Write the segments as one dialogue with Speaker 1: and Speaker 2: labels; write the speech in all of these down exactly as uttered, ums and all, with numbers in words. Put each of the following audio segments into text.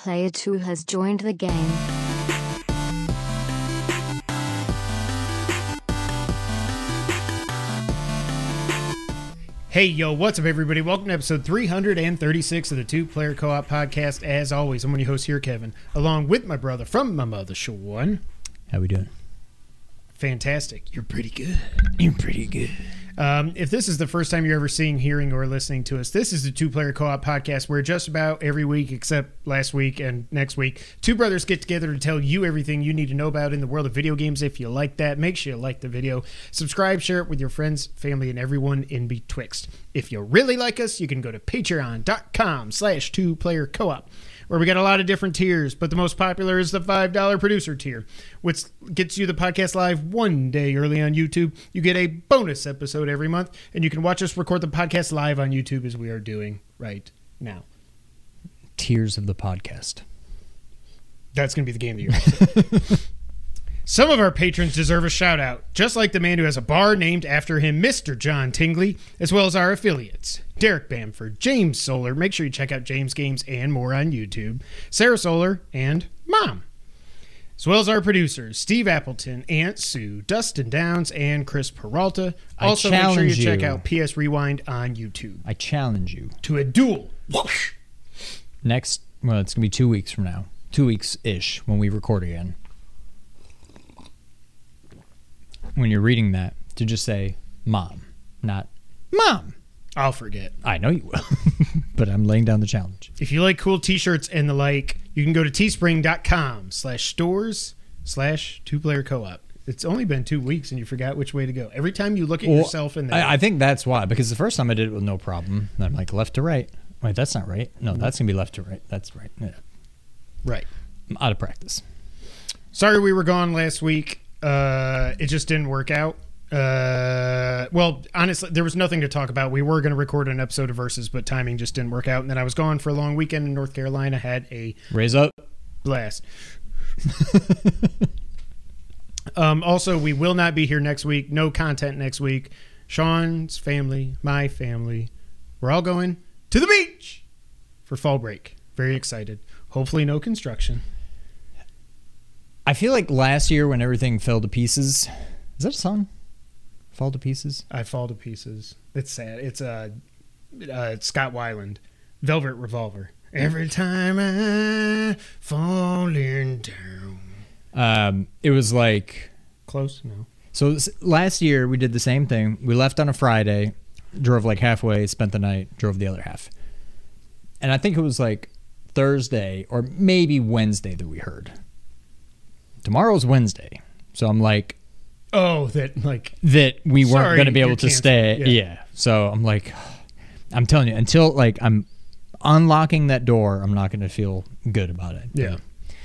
Speaker 1: Player two has joined the game.
Speaker 2: Hey, yo, what's up, everybody? Welcome to episode three hundred thirty-six of the Two Player Co-op Podcast. As always, I'm one of your hosts here, Kevin, along with my brother from my mother, Sean.
Speaker 3: How we doing?
Speaker 2: Fantastic. You're pretty good. You're pretty good. Um, if this is the first time you're ever seeing, hearing, or listening to us, this is the Two Player Co-op Podcast, where just about every week, except last week and next week, two brothers get together to tell you everything you need to know about in the world of video games. If you like that, make sure you like the video, subscribe, share it with your friends, family, and everyone in betwixt. If you really like us, you can go to patreon.com slash two player co-op, where we got a lot of different tiers, but the most popular is the five dollar producer tier, which gets you the podcast live one day early on YouTube. You get a bonus episode every month, and you can watch us record the podcast live on YouTube as we are doing right now.
Speaker 3: Tiers of the podcast.
Speaker 2: That's going to be the game of the year. Some of our patrons deserve a shout out, just like the man who has a bar named after him, Mister John Tingley, as well as our affiliates, Derek Bamford, James Solar, make sure you check out James Games and more on YouTube, Sarah Solar, and Mom, as well as our producers, Steve Appleton, Aunt Sue, Dustin Downs, and Chris Peralta. Also, make sure you, you check out P S Rewind on YouTube.
Speaker 3: I challenge you
Speaker 2: to a duel.
Speaker 3: Next, well, it's going to be two weeks from now, two weeks-ish when we record again. When you're reading that, to just say Mom, not Mom.
Speaker 2: I'll forget.
Speaker 3: I know you will, but I'm laying down the challenge.
Speaker 2: If you like cool t-shirts and the like, you can go to teespring.com slash stores slash two-player co-op. It's only been two weeks and you forgot which way to go. Every time you look at well, yourself in there.
Speaker 3: I, I think that's why, because the first time I did it with no problem. I'm like left to right. Wait, that's not right. No, that's going to be left to right. That's right. Yeah.
Speaker 2: Right.
Speaker 3: I'm out of practice.
Speaker 2: Sorry we were gone last week. Uh, it just didn't work out. Uh, well, honestly, there was nothing to talk about. We were going to record an episode of Versus, but timing just didn't work out. And then I was gone for a long weekend in North Carolina. Had a
Speaker 3: raise up
Speaker 2: blast. um, also, we will not be here next week. No content next week. Sean's family, my family, we're all going to the beach for fall break. Very excited. Hopefully, no construction.
Speaker 3: I feel like last year when everything fell to pieces, is that a song? Fall to Pieces?
Speaker 2: I Fall to Pieces. It's sad. It's uh, uh, Scott Weiland, Velvet Revolver. Every time I falling down.
Speaker 3: Um, it was like...
Speaker 2: Close? No.
Speaker 3: So last year we did the same thing. We left on a Friday, drove like halfway, spent the night, drove the other half. And I think it was like Thursday or maybe Wednesday that we heard. Tomorrow's Wednesday, so I'm like,
Speaker 2: oh, that like
Speaker 3: that we weren't going to be able to
Speaker 2: canceled.
Speaker 3: stay.
Speaker 2: Yeah.
Speaker 3: yeah, so I'm like, I'm telling you, until like I'm unlocking that door, I'm not going to feel good about it.
Speaker 2: Yeah.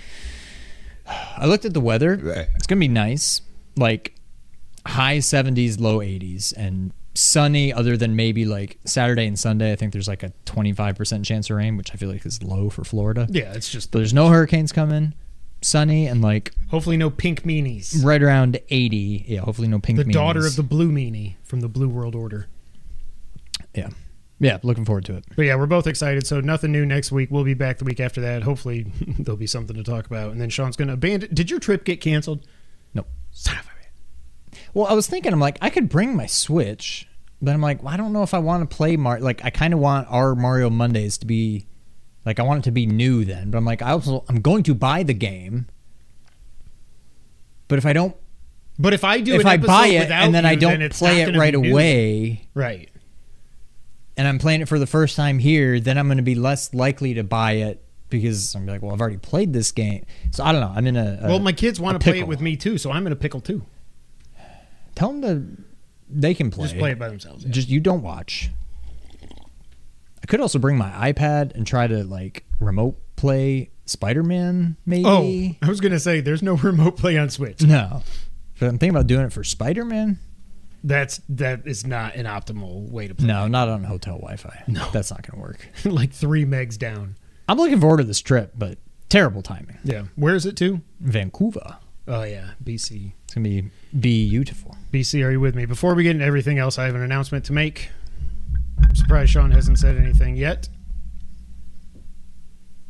Speaker 3: I looked at the weather. It's going to be nice, like high seventies, low eighties, and sunny. Other than maybe like Saturday and Sunday, I think there's like a twenty-five percent chance of rain, which I feel like is low for Florida.
Speaker 2: Yeah, it's just.
Speaker 3: But there's no hurricanes coming. Sunny and like
Speaker 2: hopefully no pink meanies.
Speaker 3: Right around eighty. Yeah, hopefully no pink
Speaker 2: the
Speaker 3: meanies.
Speaker 2: The daughter of the blue meanie from the Blue World Order.
Speaker 3: Yeah. Yeah, looking forward to it.
Speaker 2: But yeah, we're both excited. So nothing new next week. We'll be back the week after that. Hopefully there'll be something to talk about. And then Sean's going to abandon. Did your trip get canceled?
Speaker 3: No.
Speaker 2: Son of a bitch.
Speaker 3: Well, I was thinking, I'm like, I could bring my Switch, but I'm like, well, I don't know if I want to play Mario. Like, I kind of want our Mario Mondays to be, like, I want it to be new then. But I'm like, I also, I'm going to buy the game. But if I don't,
Speaker 2: but if I do,
Speaker 3: if
Speaker 2: an
Speaker 3: I buy it
Speaker 2: without
Speaker 3: and then
Speaker 2: you,
Speaker 3: I don't
Speaker 2: then
Speaker 3: play it right away,
Speaker 2: right?
Speaker 3: And I'm playing it for the first time here, then I'm going to be less likely to buy it because I'm like, well, I've already played this game, so I don't know. I'm in a, a
Speaker 2: well, my kids want to play it with me too, so I'm in a pickle too.
Speaker 3: Tell them to, they can play.
Speaker 2: Just play it by themselves. Yeah.
Speaker 3: Just you don't watch. I could also bring my iPad and try to like remote play Spider-Man, maybe.
Speaker 2: Oh, I was going to say, there's no remote play on Switch.
Speaker 3: No. But I'm thinking about doing it for Spider-Man.
Speaker 2: That's, that is not an optimal way to play.
Speaker 3: No, not on hotel Wi-Fi.
Speaker 2: No.
Speaker 3: That's not going to work.
Speaker 2: Like three megs down.
Speaker 3: I'm looking forward to this trip, but terrible timing.
Speaker 2: Yeah. Where is it to?
Speaker 3: Vancouver.
Speaker 2: Oh, yeah. B C.
Speaker 3: It's going to be beautiful.
Speaker 2: B C, are you with me? Before we get into everything else, I have an announcement to make. I'm surprised Sean hasn't said anything yet.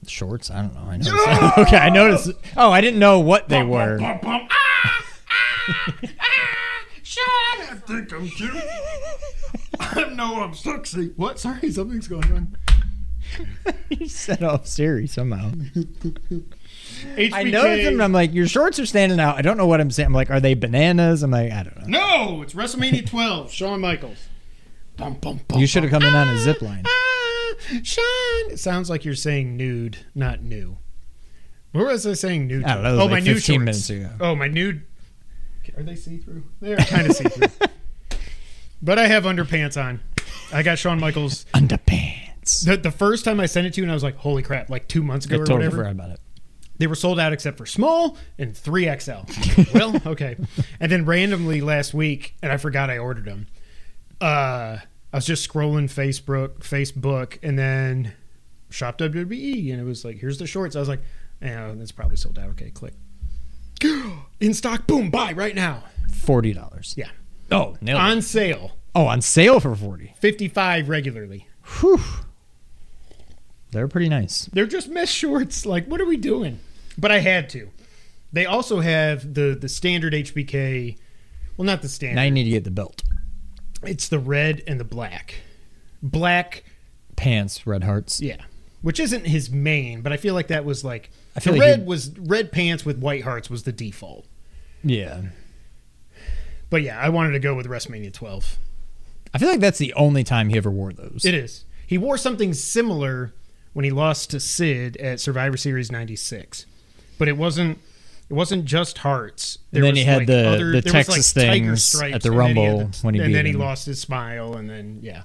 Speaker 3: Shorts? I don't know. I noticed. Okay, I noticed. Oh, I didn't know what they were.
Speaker 2: Bum, bum, ah, ah, ah, Sean, I think I'm cute. I know I'm sexy. What? Sorry, something's going on.
Speaker 3: You set off Siri somehow.
Speaker 2: H B K.
Speaker 3: I noticed them and I'm like, your shorts are standing out. I don't know what I'm saying. I'm like, are they bananas? I'm like, I don't know.
Speaker 2: No, it's WrestleMania twelve. Shawn Michaels. Bum, bum, bum,
Speaker 3: You should have come in on a zip line.
Speaker 2: Ah, Sean. It sounds like you're saying nude, not new. What was I saying nude?
Speaker 3: I don't know.
Speaker 2: Oh,
Speaker 3: Like
Speaker 2: my new
Speaker 3: fifteen
Speaker 2: shorts.
Speaker 3: minutes ago.
Speaker 2: Oh, my nude. Are they see-through? They're kind of see-through. But I have underpants on. I got Shawn Michaels.
Speaker 3: Underpants.
Speaker 2: The, the first time I sent it to you, and I was like, holy crap, like two months ago
Speaker 3: I
Speaker 2: or
Speaker 3: totally
Speaker 2: whatever.
Speaker 3: forgot about it.
Speaker 2: They were sold out except for small and three X L. Well, okay. And then randomly last week, and I forgot I ordered them, uh, I was just scrolling Facebook, Facebook, and then Shop W W E, and it was like, here's the shorts. I was like, yeah, that's probably sold out. Okay, click. In stock, boom, buy right now.
Speaker 3: Forty dollars.
Speaker 2: Yeah.
Speaker 3: Oh, nailed it.
Speaker 2: On sale.
Speaker 3: Oh, on sale for forty.
Speaker 2: fifty-five regularly.
Speaker 3: Whew. They're pretty nice.
Speaker 2: They're just mesh shorts. Like, what are we doing? But I had to. They also have the the standard H B K. Well, not the standard.
Speaker 3: Now you need to get the belt.
Speaker 2: It's the red and the black. Black,
Speaker 3: Pants, red hearts.
Speaker 2: yeah. Which isn't his main, but I feel like that was like
Speaker 3: I feel
Speaker 2: the
Speaker 3: like
Speaker 2: red
Speaker 3: he-
Speaker 2: was red pants with white hearts was the default.
Speaker 3: Yeah.
Speaker 2: But yeah, I wanted to go with WrestleMania twelve.
Speaker 3: I feel like that's the only time he ever wore those.
Speaker 2: It is. He wore something similar when he lost to Sid at Survivor Series ninety-six. But it wasn't it wasn't just hearts.
Speaker 3: And then he had the- the
Speaker 2: there was
Speaker 3: Texas
Speaker 2: tiger
Speaker 3: things
Speaker 2: stripes,
Speaker 3: at the
Speaker 2: and then he had
Speaker 3: Rumble
Speaker 2: the-
Speaker 3: when he
Speaker 2: and
Speaker 3: beat
Speaker 2: then he
Speaker 3: him.
Speaker 2: lost his smile, and then yeah.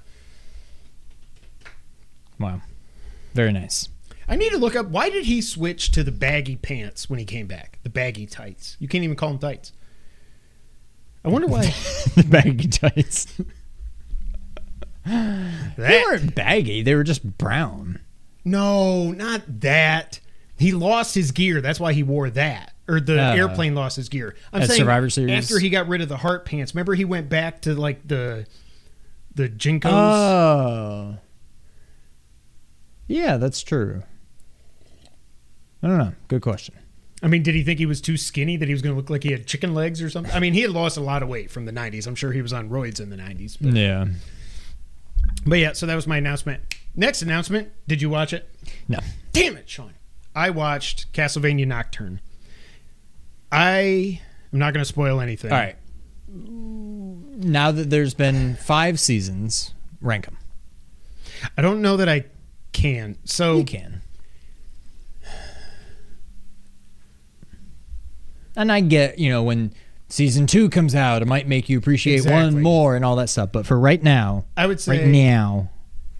Speaker 3: Wow. Very nice.
Speaker 2: I need to look up, why did he switch to the baggy pants when he came back? The baggy tights. You can't even call them tights. I wonder why.
Speaker 3: The baggy tights. They
Speaker 2: that,
Speaker 3: weren't baggy. They were just brown.
Speaker 2: no, not that. He lost his gear. That's why he wore that. Or the
Speaker 3: Uh,
Speaker 2: airplane lost his gear. I'm
Speaker 3: at
Speaker 2: saying
Speaker 3: Survivor Series?
Speaker 2: after he got rid of the heart pants. Remember he went back to like the the Jinkos?
Speaker 3: Oh. Yeah, that's true. I don't know. Good question.
Speaker 2: I mean, did he think he was too skinny that he was going to look like he had chicken legs or something? I mean, he had lost a lot of weight from the nineties. I'm sure he was on roids in the nineties. But,
Speaker 3: Yeah.
Speaker 2: but yeah, so that was my announcement. Next announcement. Did you watch it?
Speaker 3: No.
Speaker 2: Damn it, Sean. I watched Castlevania Nocturne. I am not going to spoil anything.
Speaker 3: All right. Now that there's been five seasons, rank them.
Speaker 2: I don't know that I can. So
Speaker 3: You can. And I get, you know, when season two comes out, it might make you appreciate
Speaker 2: Exactly.
Speaker 3: one more and all that stuff. But for right now,
Speaker 2: I would say
Speaker 3: right now,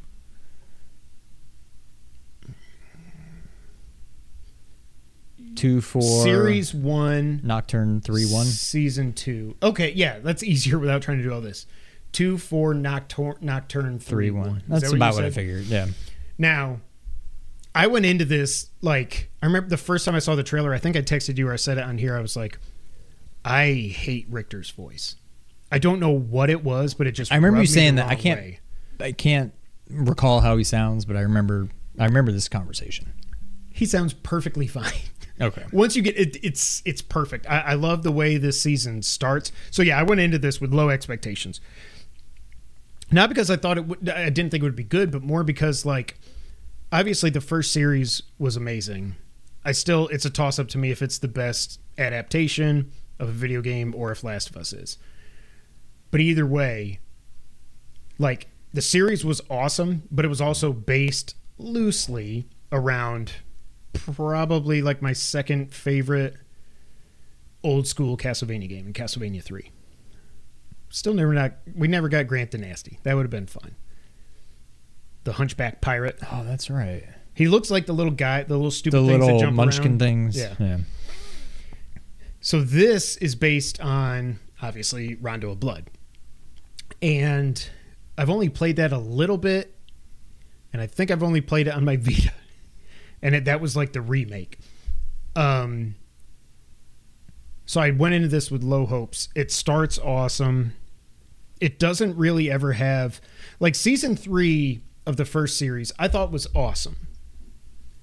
Speaker 3: two, four,
Speaker 2: series one,
Speaker 3: Nocturne, three, one.
Speaker 2: season two. Okay, yeah, that's easier without trying to do all this. Two, four, Nocturne, Nocturne three,
Speaker 3: Three, one.
Speaker 2: one. Is
Speaker 3: That's
Speaker 2: that
Speaker 3: about
Speaker 2: you
Speaker 3: what I
Speaker 2: said?
Speaker 3: figured. Yeah.
Speaker 2: Now, I went into this like I remember the first time I saw the trailer. I think I texted you or I said it on here. I was like, I hate Richter's voice. I don't know what it was, but it just.
Speaker 3: I remember
Speaker 2: rubbed
Speaker 3: you
Speaker 2: me
Speaker 3: saying
Speaker 2: the
Speaker 3: that. I
Speaker 2: wrong
Speaker 3: can't.
Speaker 2: way.
Speaker 3: I can't recall how he sounds, but I remember. I remember this conversation.
Speaker 2: He sounds perfectly fine.
Speaker 3: Okay.
Speaker 2: Once you get it, it's it's perfect. I, I love the way this season starts. So yeah, I went into this with low expectations. Not because I thought it would, I didn't think it would be good, but more because like, obviously the first series was amazing. I still, it's a toss up to me if it's the best adaptation of a video game or if Last of Us is. But either way, like the series was awesome, but it was also based loosely around probably like my second favorite old school Castlevania game in Castlevania three. Still never not we never got Grant the Nasty. That would have been fun. The hunchback pirate.
Speaker 3: Oh, that's right.
Speaker 2: He looks like the little guy, the little stupid
Speaker 3: The
Speaker 2: things that
Speaker 3: little
Speaker 2: jump
Speaker 3: munchkin
Speaker 2: around.
Speaker 3: things.
Speaker 2: Yeah.
Speaker 3: yeah.
Speaker 2: So this is based on obviously Rondo of Blood. And I've only played that a little bit, and I think I've only played it on my Vita. And it, that was like the remake. Um So I went into this with low hopes. It starts awesome. It doesn't really ever have like season three of the first series I thought was awesome.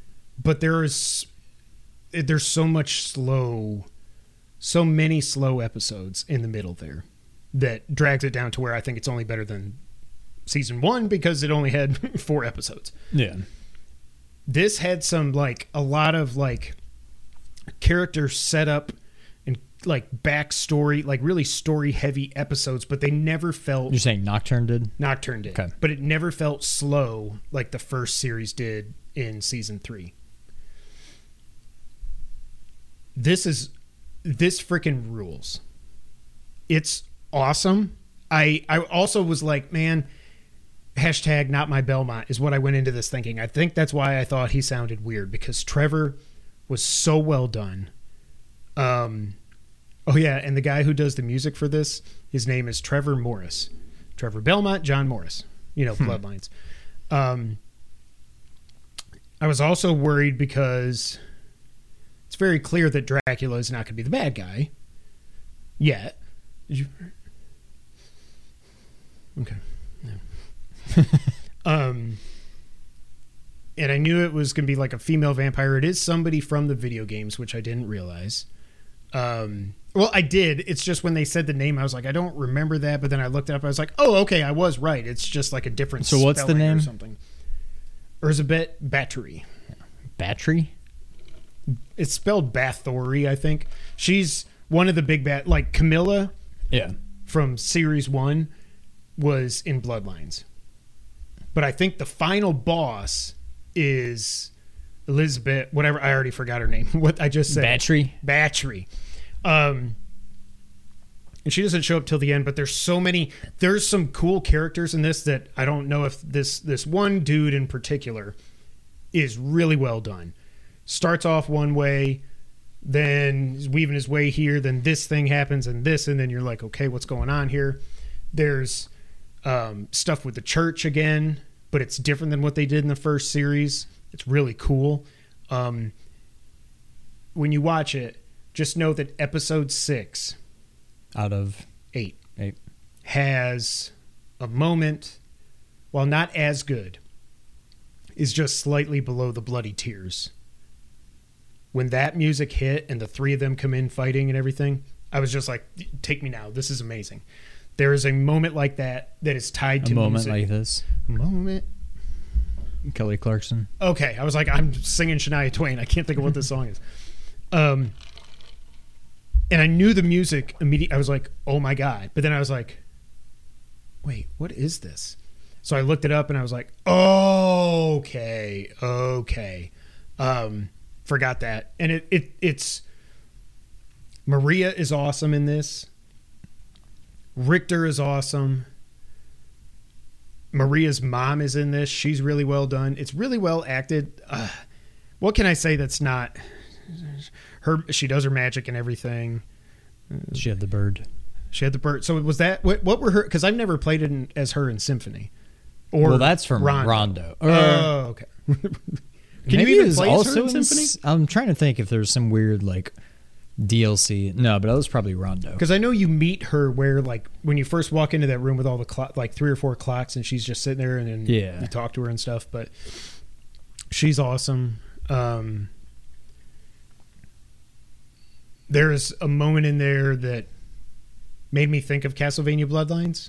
Speaker 2: but there is there's so much slow, so many slow episodes in the middle there that drags it down to where I think it's only better than season one because it only had four episodes.
Speaker 3: Yeah.
Speaker 2: This had some, like, a lot of, like, character setup and, like, backstory, like, really story-heavy episodes, but they never felt...
Speaker 3: You're saying Nocturne did?
Speaker 2: Nocturne did.
Speaker 3: Okay.
Speaker 2: But it never felt slow like the first series did in season three. This is... This freaking rules. It's awesome. I, I also was like, man... Hashtag not my Belmont is what I went into this thinking. I think that's why I thought he sounded weird, because Trevor was so well done. Um, oh yeah, and the guy who does the music for this, his name is Trevor Morris. Trevor Belmont, John Morris. You know, hmm. Bloodlines. Um, I was also worried because it's very clear that Dracula is not going to be the bad guy yet. Did you? Okay. Yeah. um, and I knew it was going to be like a female vampire. It is somebody from the video games, which I didn't realize. Um, well, I did. It's just when they said the name, I was like, I don't remember that. But then I looked it up. I was like, oh, okay, I was right. It's just like a different.
Speaker 3: So what's the name?
Speaker 2: Or something. Elizabeth Bathory.
Speaker 3: Battery?
Speaker 2: It's spelled Bathory, I think. She's one of the big bat, like Camilla.
Speaker 3: Yeah.
Speaker 2: From series one was in Bloodlines. But I think the final boss is Elizabeth, whatever. I already forgot her name. What I just said.
Speaker 3: Battery.
Speaker 2: Battery. Um, and she doesn't show up till the end, but there's so many. There's some cool characters in this that I don't know if this this one dude in particular is really well done. Starts off one way, then he's weaving his way here, then this thing happens and this, and then you're like, okay, what's going on here? There's um, stuff with the church again, but it's different than what they did in the first series. It's really cool. Um, when you watch it, just know that episode six
Speaker 3: out of
Speaker 2: eight,
Speaker 3: eight
Speaker 2: has a moment, while not as good, is just slightly below the bloody tears. When that music hit and the three of them come in fighting and everything, I was just like, take me now. This is amazing. There is a moment like that that is tied to
Speaker 3: a moment
Speaker 2: music.
Speaker 3: like this.
Speaker 2: A moment.
Speaker 3: Kelly Clarkson.
Speaker 2: Okay, I was like, I'm singing Shania Twain. I can't think of what this song is. Um, and I knew the music immediately. I was like, oh my God. But then I was like, wait, what is this? So I looked it up and I was like, oh, okay, okay. Um, forgot that. And it, it it's Maria is awesome in this. Richter is awesome. Maria's mom is in this. She's really well done. It's really well acted. Uh, what can I say that's not her? She does her magic and everything.
Speaker 3: She had the bird.
Speaker 2: She had the bird. So was that what? What were her? Because I've never played it in, as her in Symphony. Or
Speaker 3: well, that's from Rondo.
Speaker 2: Rondo.
Speaker 3: Or,
Speaker 2: oh, okay. Can
Speaker 3: maybe
Speaker 2: you even
Speaker 3: it was
Speaker 2: play
Speaker 3: also
Speaker 2: as her in
Speaker 3: in
Speaker 2: Symphony?
Speaker 3: S- I'm trying to think if there's some weird like D L C. No, but that was probably Rondo.
Speaker 2: Because I know you meet her where, like, when you first walk into that room with all the clock, like three or four clocks, and she's just sitting there, and then
Speaker 3: yeah.
Speaker 2: you talk to her and stuff. But she's awesome. Um, there's a moment in there that made me think of Castlevania Bloodlines.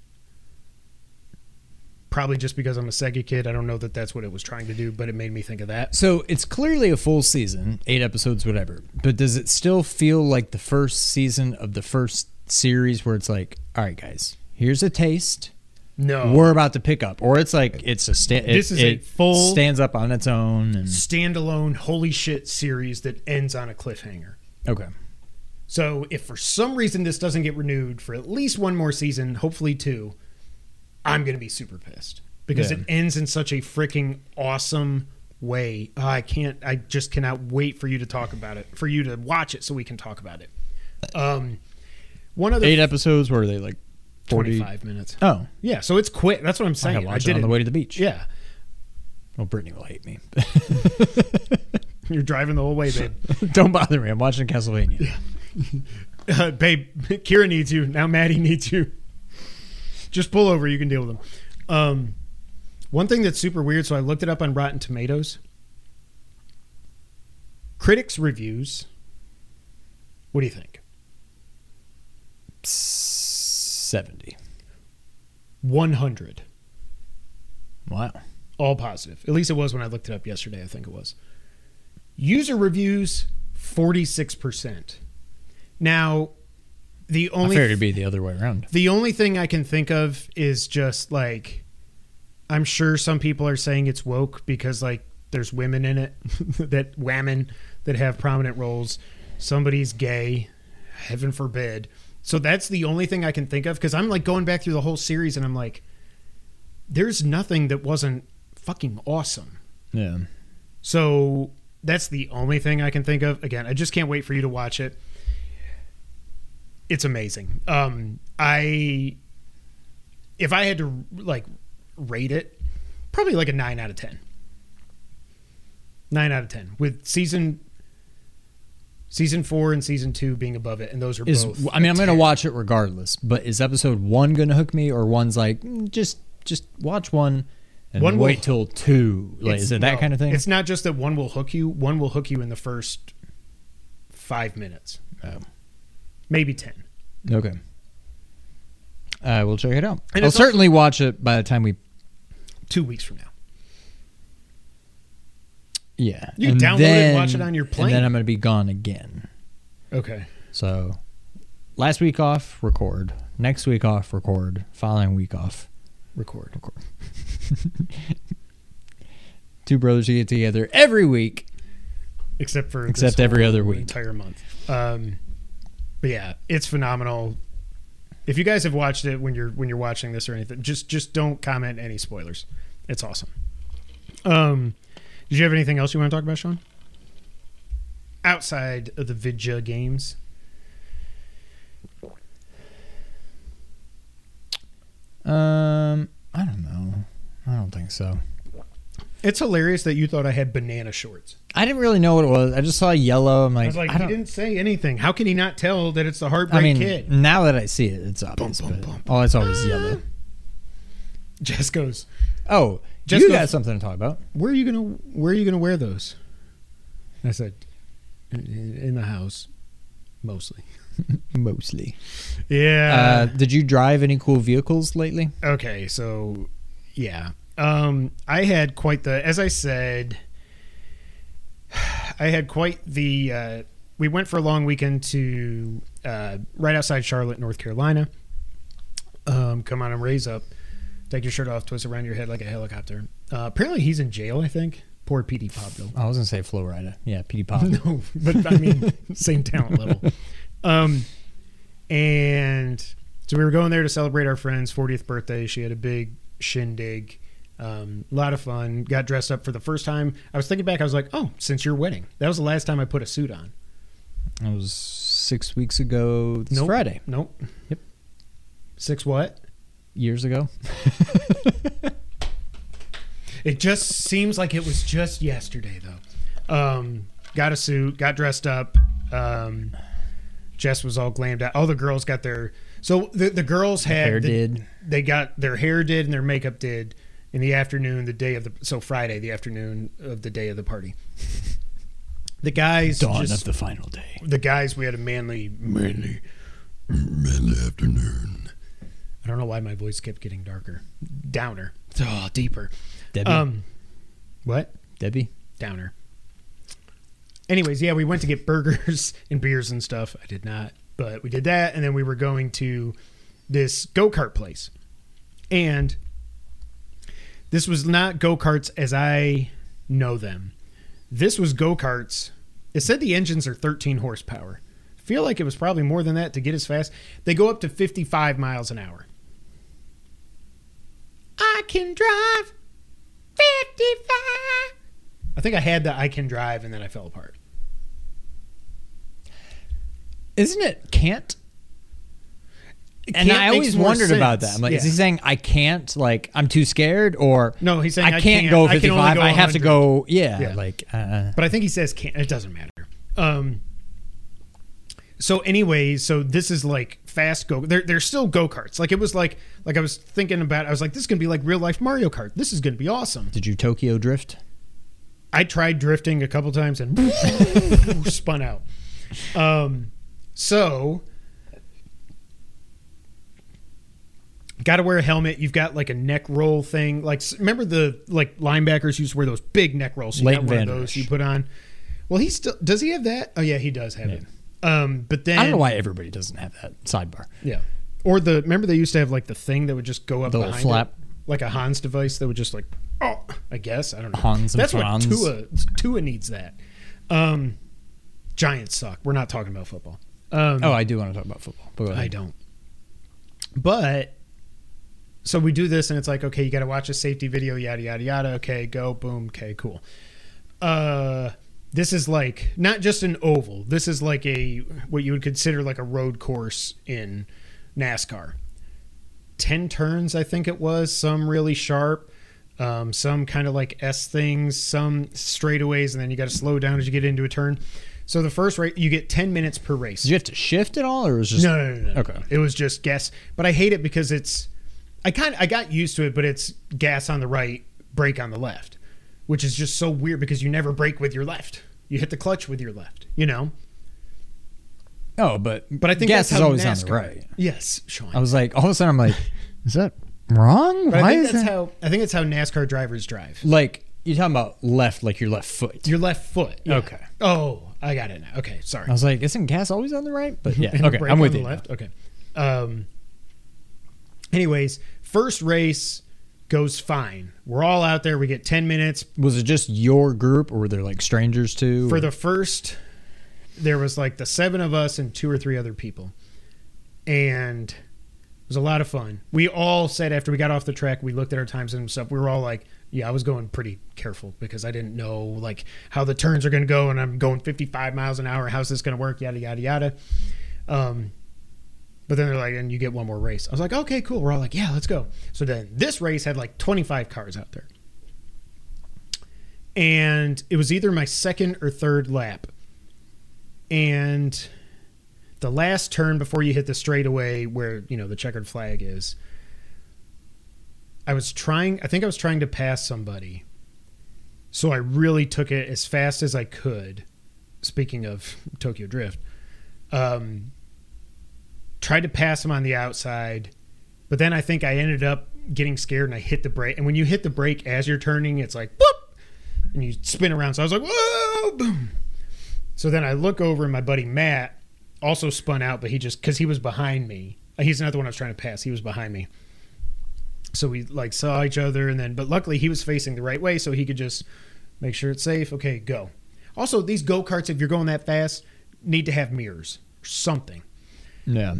Speaker 2: Probably just because I'm a Sega kid. I don't know that that's what it was trying to do, but it made me think of that.
Speaker 3: So it's clearly a full season, eight episodes, whatever. But does it still feel like the first season of the first series where it's like, all right, guys, here's a taste.
Speaker 2: No.
Speaker 3: We're about to pick up. Or it's like it's a sta-
Speaker 2: This
Speaker 3: it,
Speaker 2: is a
Speaker 3: it
Speaker 2: full
Speaker 3: stands up on its own. And
Speaker 2: standalone holy shit series that ends on a cliffhanger.
Speaker 3: Okay.
Speaker 2: So if for some reason this doesn't get renewed for at least one more season, hopefully two, I'm going to be super pissed because
Speaker 3: yeah.
Speaker 2: it ends in such a freaking awesome way. Oh, I can't, I just cannot wait for you to talk about it, for you to watch it so we can talk about it. Um, one other
Speaker 3: eight episodes, where are they, like forty?
Speaker 2: twenty-five minutes.
Speaker 3: Oh.
Speaker 2: Yeah, so it's quick. That's what I'm saying.
Speaker 3: I gotta watch
Speaker 2: I did
Speaker 3: it on
Speaker 2: it.
Speaker 3: the way to the beach.
Speaker 2: Yeah.
Speaker 3: Well, Brittany will hate me.
Speaker 2: You're driving the whole way, babe.
Speaker 3: Don't bother me. I'm watching Castlevania.
Speaker 2: uh, babe, Kira needs you. Now Maddie needs you. Just pull over. You can deal with them. Um, one thing that's super weird, so I looked it up on Rotten Tomatoes. Critics reviews. What do you think?
Speaker 3: seventy.
Speaker 2: one hundred.
Speaker 3: Wow.
Speaker 2: All positive. At least it was when I looked it up yesterday, I think it was. User reviews, forty-six percent. Now, the
Speaker 3: I
Speaker 2: only
Speaker 3: figured it'd be the other way around.
Speaker 2: the only thing I can think of is just like, I'm sure some people are saying it's woke because like there's women in it, that women that have prominent roles. Somebody's gay, heaven forbid. So that's the only thing I can think of, because I'm like going back through the whole series and I'm like, there's nothing that wasn't fucking awesome.
Speaker 3: Yeah.
Speaker 2: So that's the only thing I can think of. Again, I just can't wait for you to watch it. It's amazing. Um, I, if I had to like rate it, probably like a nine out of ten. Nine out of ten with season, season four and season two being above it, and those are
Speaker 3: Is
Speaker 2: both.
Speaker 3: I mean, I'm going to
Speaker 2: ten.
Speaker 3: watch it regardless, but is episode one going to hook me, or one's like mm, just just watch one and
Speaker 2: One
Speaker 3: wait
Speaker 2: will-
Speaker 3: till two? Like,
Speaker 2: It's-
Speaker 3: is it that
Speaker 2: no,
Speaker 3: kind of thing?
Speaker 2: It's not just that one will hook you. One will hook you in the first five minutes,
Speaker 3: Oh.
Speaker 2: maybe ten.
Speaker 3: Okay. Uh, we'll check it out.
Speaker 2: And
Speaker 3: I'll
Speaker 2: it's also-
Speaker 3: certainly watch it by the time we.
Speaker 2: Two weeks from now.
Speaker 3: Yeah.
Speaker 2: You can download it and watch it on your plane.
Speaker 3: And then I'm going to be gone again.
Speaker 2: Okay.
Speaker 3: So last week off, record. Next week off, record. Following week off,
Speaker 2: Record.
Speaker 3: record. Two brothers who get together every week.
Speaker 2: Except for
Speaker 3: Except
Speaker 2: this
Speaker 3: every
Speaker 2: whole
Speaker 3: other week.
Speaker 2: entire month. Um, but yeah, it's phenomenal. If you guys have watched it when you're when you're watching this or anything, just just don't comment any spoilers. It's awesome. Um, did you have anything else you want to talk about, Sean? Outside of the Vidya games,
Speaker 3: Um, I don't know. I don't think so.
Speaker 2: it's hilarious that you thought I had banana shorts.
Speaker 3: I didn't really know what it was. I just saw yellow. I'm like,
Speaker 2: I was like,
Speaker 3: I
Speaker 2: he
Speaker 3: don't.
Speaker 2: didn't say anything. How can he not tell that it's the Heartbreak
Speaker 3: I mean,
Speaker 2: Kid?
Speaker 3: now that I see it, it's obvious.
Speaker 2: Bum, bum,
Speaker 3: but
Speaker 2: bum.
Speaker 3: all I saw was yellow.
Speaker 2: Jess goes,
Speaker 3: Oh,
Speaker 2: Just
Speaker 3: you
Speaker 2: go-
Speaker 3: got something to talk about.
Speaker 2: where are you gonna where are you gonna wear those? I said, in, in the house, mostly.
Speaker 3: Mostly.
Speaker 2: Yeah.
Speaker 3: Uh, did you drive any cool vehicles lately?
Speaker 2: okay, so yeah. Um I had quite the as I said I had quite the uh we went for a long weekend to uh right outside Charlotte, North Carolina. Um come on and raise up. Take your shirt off, twist around your head like a helicopter. Uh, apparently he's in jail, I think. Poor P D Pablo.
Speaker 3: I was gonna say Flo Rida. Yeah, P D Pop.
Speaker 2: No, but I mean, same talent level. Um, and so we were going there to celebrate our friend's fortieth birthday. She had a big shindig. Um, a lot of fun. Got dressed up for the first time. I was thinking back. I was like, oh, since your wedding. That was the last time I put a suit on.
Speaker 3: It was six weeks ago. This
Speaker 2: Nope.
Speaker 3: Friday.
Speaker 2: Nope.
Speaker 3: Yep.
Speaker 2: Six what?
Speaker 3: Years ago.
Speaker 2: It just seems like it was just yesterday, though. Um, got a suit, got dressed up. Um, Jess was all glammed out. All the girls got their... So the, the girls had...
Speaker 3: Hair
Speaker 2: the-
Speaker 3: did.
Speaker 2: They got their hair did and their makeup did in the afternoon, the day of the... So Friday, the afternoon of the day of the party. The guys...
Speaker 3: Dawn
Speaker 2: just,
Speaker 3: of the final day.
Speaker 2: The guys, we had a manly... Manly... Manly afternoon. I don't know why my voice kept getting darker. Downer. Oh, deeper.
Speaker 3: Debbie.
Speaker 2: Um, what?
Speaker 3: Debbie.
Speaker 2: Downer. Anyways, yeah, we went to get burgers and beers and stuff. I did not, but we did that, and then we were going to this go-kart place. And this was not go-karts as I know them. This was go-karts. It said the engines are thirteen horsepower. I feel like it was probably more than that to get as fast. They go up to fifty-five miles an hour. I can drive fifty-five. I think I had the I can drive and then I fell apart.
Speaker 3: Isn't it can't?
Speaker 2: It
Speaker 3: And
Speaker 2: can't
Speaker 3: I
Speaker 2: makes
Speaker 3: always
Speaker 2: more
Speaker 3: wondered about
Speaker 2: sense.
Speaker 3: that. I'm like,
Speaker 2: Yeah.
Speaker 3: is he saying I can't? Like I'm too scared, or
Speaker 2: No, he's saying
Speaker 3: I
Speaker 2: I
Speaker 3: can't,
Speaker 2: can't-
Speaker 3: go
Speaker 2: I can only
Speaker 3: fifty-five.
Speaker 2: go
Speaker 3: I have to
Speaker 2: one hundred.
Speaker 3: go. Yeah,
Speaker 2: Yeah.
Speaker 3: like uh,
Speaker 2: But I think he says can't. It doesn't matter. Um. So, anyways, so this is like fast go. They're they're still go karts. Like it was like like I was thinking about. I was like, this is gonna be like real life Mario Kart. This is gonna be awesome.
Speaker 3: did you Tokyo drift?
Speaker 2: I tried drifting a couple times and spun out. Um, so got to wear a helmet. You've got like a neck roll thing. Like, remember the like linebackers used to wear those big neck rolls. So you
Speaker 3: Leighton
Speaker 2: got one of
Speaker 3: Vander
Speaker 2: those
Speaker 3: Esch.
Speaker 2: you put on. Well, he still does. He have that? Oh yeah, he does have
Speaker 3: Yeah.
Speaker 2: it. Um, but then
Speaker 3: I don't know why everybody doesn't have that sidebar.
Speaker 2: Yeah, or the remember they used to have like the thing that would just go up
Speaker 3: The little
Speaker 2: behind
Speaker 3: flap.
Speaker 2: it? Like a Hans device that would just like oh, I guess I don't know.
Speaker 3: Hans and
Speaker 2: That's
Speaker 3: Franz.
Speaker 2: what Tua Tua needs that. Um, Giants suck. We're not talking about football. Um,
Speaker 3: Oh, I do want to talk about football. But go ahead.
Speaker 2: I don't. But so we do this, and it's like, okay, you got to watch a safety video, yada yada yada. Okay, go, boom. Okay, cool. Uh, this is like not just an oval. This is like a what you would consider like a road course in NASCAR. Ten turns, I think it was. Some really sharp, um, some kind of like S things, some straightaways, and then you got to slow down as you get into a turn. So the first race, you get ten minutes per race.
Speaker 3: Did you have to shift at all, or was it just
Speaker 2: No, no, no, no.
Speaker 3: Okay.
Speaker 2: It was just gas. But I hate it because it's I kind of I got used to it, but it's gas on the right, brake on the left, which is just so weird because you never brake with your left. You hit the clutch with your left, you know?
Speaker 3: Oh, but
Speaker 2: But I think
Speaker 3: gas
Speaker 2: that's
Speaker 3: is
Speaker 2: how
Speaker 3: always
Speaker 2: NASCAR,
Speaker 3: on the right.
Speaker 2: Yes, Sean.
Speaker 3: I was like, all of a sudden, I'm like, is that wrong?
Speaker 2: but
Speaker 3: Why
Speaker 2: I think
Speaker 3: is
Speaker 2: that's
Speaker 3: that?
Speaker 2: how I think it's how NASCAR drivers drive.
Speaker 3: Like you're talking about left, like your left foot.
Speaker 2: Your left foot. Yeah.
Speaker 3: Okay.
Speaker 2: Oh, I got it now. Okay, sorry.
Speaker 3: I was like, isn't gas always on the right? But yeah,
Speaker 2: And the
Speaker 3: okay,
Speaker 2: brake
Speaker 3: I'm with
Speaker 2: on the
Speaker 3: you.
Speaker 2: left. Okay. Um. Anyways, first race goes fine. We're all out there. We get ten minutes.
Speaker 3: Was it just your group, or were there like strangers too?
Speaker 2: For
Speaker 3: or-
Speaker 2: the first, there was like the seven of us and two or three other people. And it was a lot of fun. We all said after we got off the track, we looked at our times and stuff. We were all like, yeah, I was going pretty careful because I didn't know like how the turns are going to go. And I'm going fifty-five miles an hour. How's this going to work? Yada, yada, yada. Um, but then they're like, and you get one more race. I was like, okay, cool. We're all like, yeah, let's go. So then this race had like twenty-five cars out there. And it was either my second or third lap. And the last turn before you hit the straightaway where, you know, the checkered flag is, I was trying, I think I was trying to pass somebody. So I really took it as fast as I could. Speaking of Tokyo Drift, um, tried to pass him on the outside, but then I think I ended up getting scared and I hit the brake. And when you hit the brake as you're turning, it's like, whoop, and you spin around. So I was like, whoa, boom. So then I look over and my buddy Matt also spun out, but he just, because he was behind me. He's not the one I was trying to pass. He was behind me. So we like saw each other and then, but luckily he was facing the right way so he could just make sure it's safe. Okay, go. Also, these go-karts, if you're going that fast, need to have mirrors or something.
Speaker 3: yeah.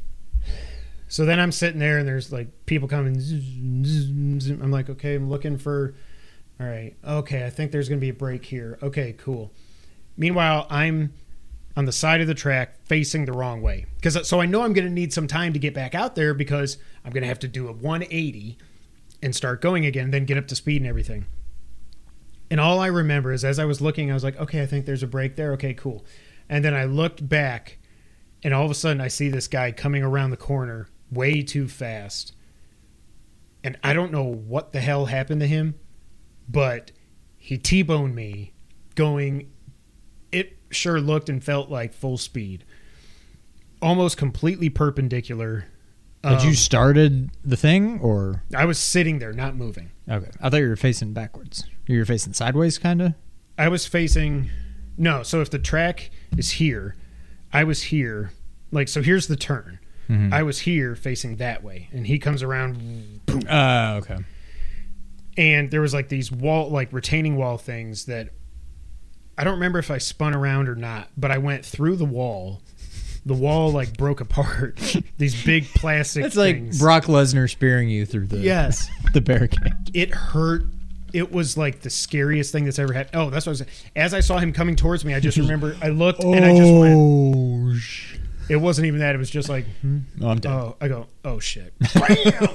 Speaker 2: So then I'm sitting there and there's like people coming. I'm like, okay, I'm looking for, all right, okay, I think there's going to be a break here. Okay, cool. Meanwhile, I'm on the side of the track facing the wrong way. Because so I know I'm going to need some time to get back out there because I'm going to have to do a one eighty and start going again, then get up to speed and everything. And all I remember is as I was looking, I was like, okay, I think there's a break there. Okay, cool. And then I looked back and all of a sudden I see this guy coming around the corner way too fast. And I don't know what the hell happened to him, but he T-boned me going, it sure looked and felt like full speed. Almost completely perpendicular.
Speaker 3: Had
Speaker 2: Um,
Speaker 3: you started the thing, or
Speaker 2: I was sitting there, not moving.
Speaker 3: okay? I thought you were facing backwards. You were facing sideways, kind of.
Speaker 2: I was facing, no, so if the track is here, I was here. Like, so here's the turn.
Speaker 3: Mm-hmm.
Speaker 2: I was here facing that way, and he comes around, boom.
Speaker 3: Uh, okay.
Speaker 2: And there was like these wall, like retaining wall things that I don't remember if I spun around or not, but I went through the wall. The wall like broke apart. These big plastic
Speaker 3: It's like
Speaker 2: things.
Speaker 3: Brock Lesnar spearing you through the
Speaker 2: Yes.
Speaker 3: the barricade.
Speaker 2: It hurt. It was like the scariest thing that's ever happened. Oh, that's what I was saying. As I saw him coming towards me, I just remember I looked and I just went.
Speaker 3: Oh, sh-
Speaker 2: It wasn't even that. It was just like, hmm.
Speaker 3: oh, I'm dead.
Speaker 2: Oh, I go, oh shit. Bam!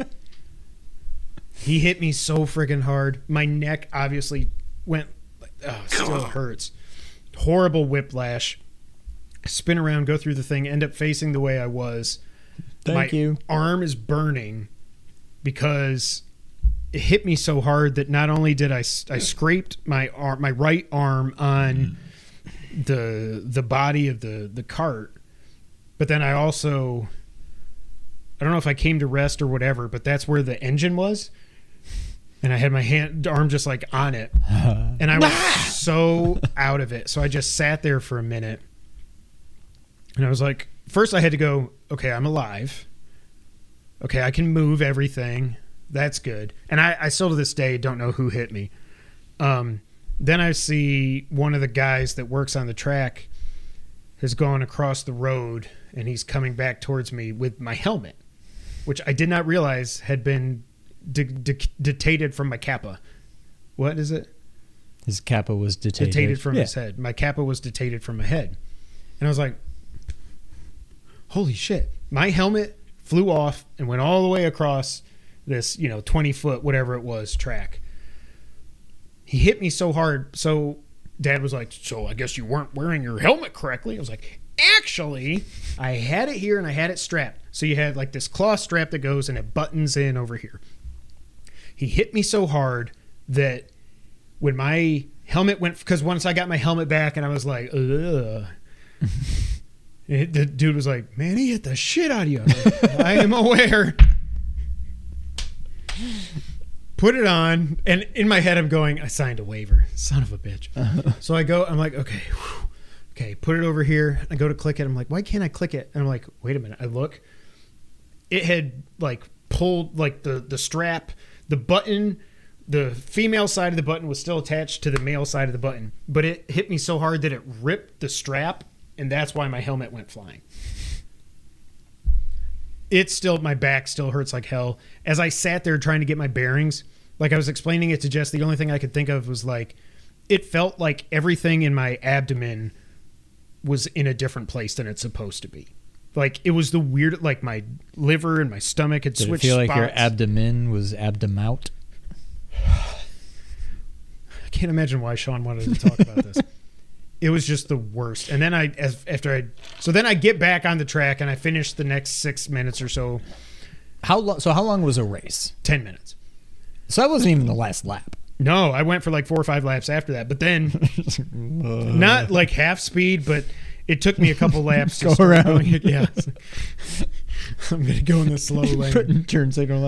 Speaker 2: He hit me so freaking hard. My neck obviously went, like, oh, it still hurts. Horrible whiplash. Spin around, go through the thing, end up facing the way I was.
Speaker 3: Thank
Speaker 2: My
Speaker 3: you.
Speaker 2: arm is burning because it hit me so hard that not only did I, I scraped my arm, my right arm on the the body of the, the cart, but then I also, I don't know if I came to rest or whatever, but that's where the engine was. And I had my hand arm just like on it. And I was so out of it. So I just sat there for a minute. And I was like, first I had to go, okay, I'm alive. Okay, I can move everything. That's good. And I, I still to this day don't know who hit me. Um, then I see one of the guys that works on the track has gone across the road and he's coming back towards me with my helmet, which I did not realize had been de- de- detated from my kappa. What is it?
Speaker 3: His kappa was detated.
Speaker 2: Detated from
Speaker 3: yeah.
Speaker 2: his head. My kappa was detated from my head. And I was like, holy shit. My helmet flew off and went all the way across this, you know, twenty foot, whatever it was, track. He hit me so hard. So Dad was like, so I guess you weren't wearing your helmet correctly. I was like, actually, I had it here and I had it strapped. So you had like this cloth strap that goes and it buttons in over here. He hit me so hard that when my helmet went, because once I got my helmet back and I was like, ugh. It, the dude was like, man, he hit the shit out of you. I was like, I am aware. Put it on. And in my head, I'm going, I signed a waiver. Son of a bitch. Uh-huh. So I go, I'm like, okay, whew, okay, put it over here. I go to click it. I'm like, why can't I click it? And I'm like, wait a minute. I look. It had like pulled like the, the strap, the button, the female side of the button was still attached to the male side of the button. But it hit me so hard that it ripped the strap. And that's why my helmet went flying. It's still, my back still hurts like hell. As I sat there trying to get my bearings, like I was explaining it to Jess, the only thing I could think of was like, it felt like everything in my abdomen was in a different place than it's supposed to be. Like it was the weird, like my liver and my stomach had
Speaker 3: Did
Speaker 2: switched
Speaker 3: it feel like
Speaker 2: spots.
Speaker 3: your abdomen was abdomout?
Speaker 2: I can't imagine why Sean wanted to talk about this. It was just the worst. And then I, as, after I, so then I get back on the track and I finish the next six minutes or so.
Speaker 3: How long? So how long was a race?
Speaker 2: Ten minutes.
Speaker 3: So that wasn't even the last lap.
Speaker 2: No, I went for like four or five laps after that. But then, uh, not like half speed, but it took me a couple laps to
Speaker 3: go
Speaker 2: start
Speaker 3: around.
Speaker 2: Going. Yeah, I'm gonna go in the slow lane.
Speaker 3: Turn signal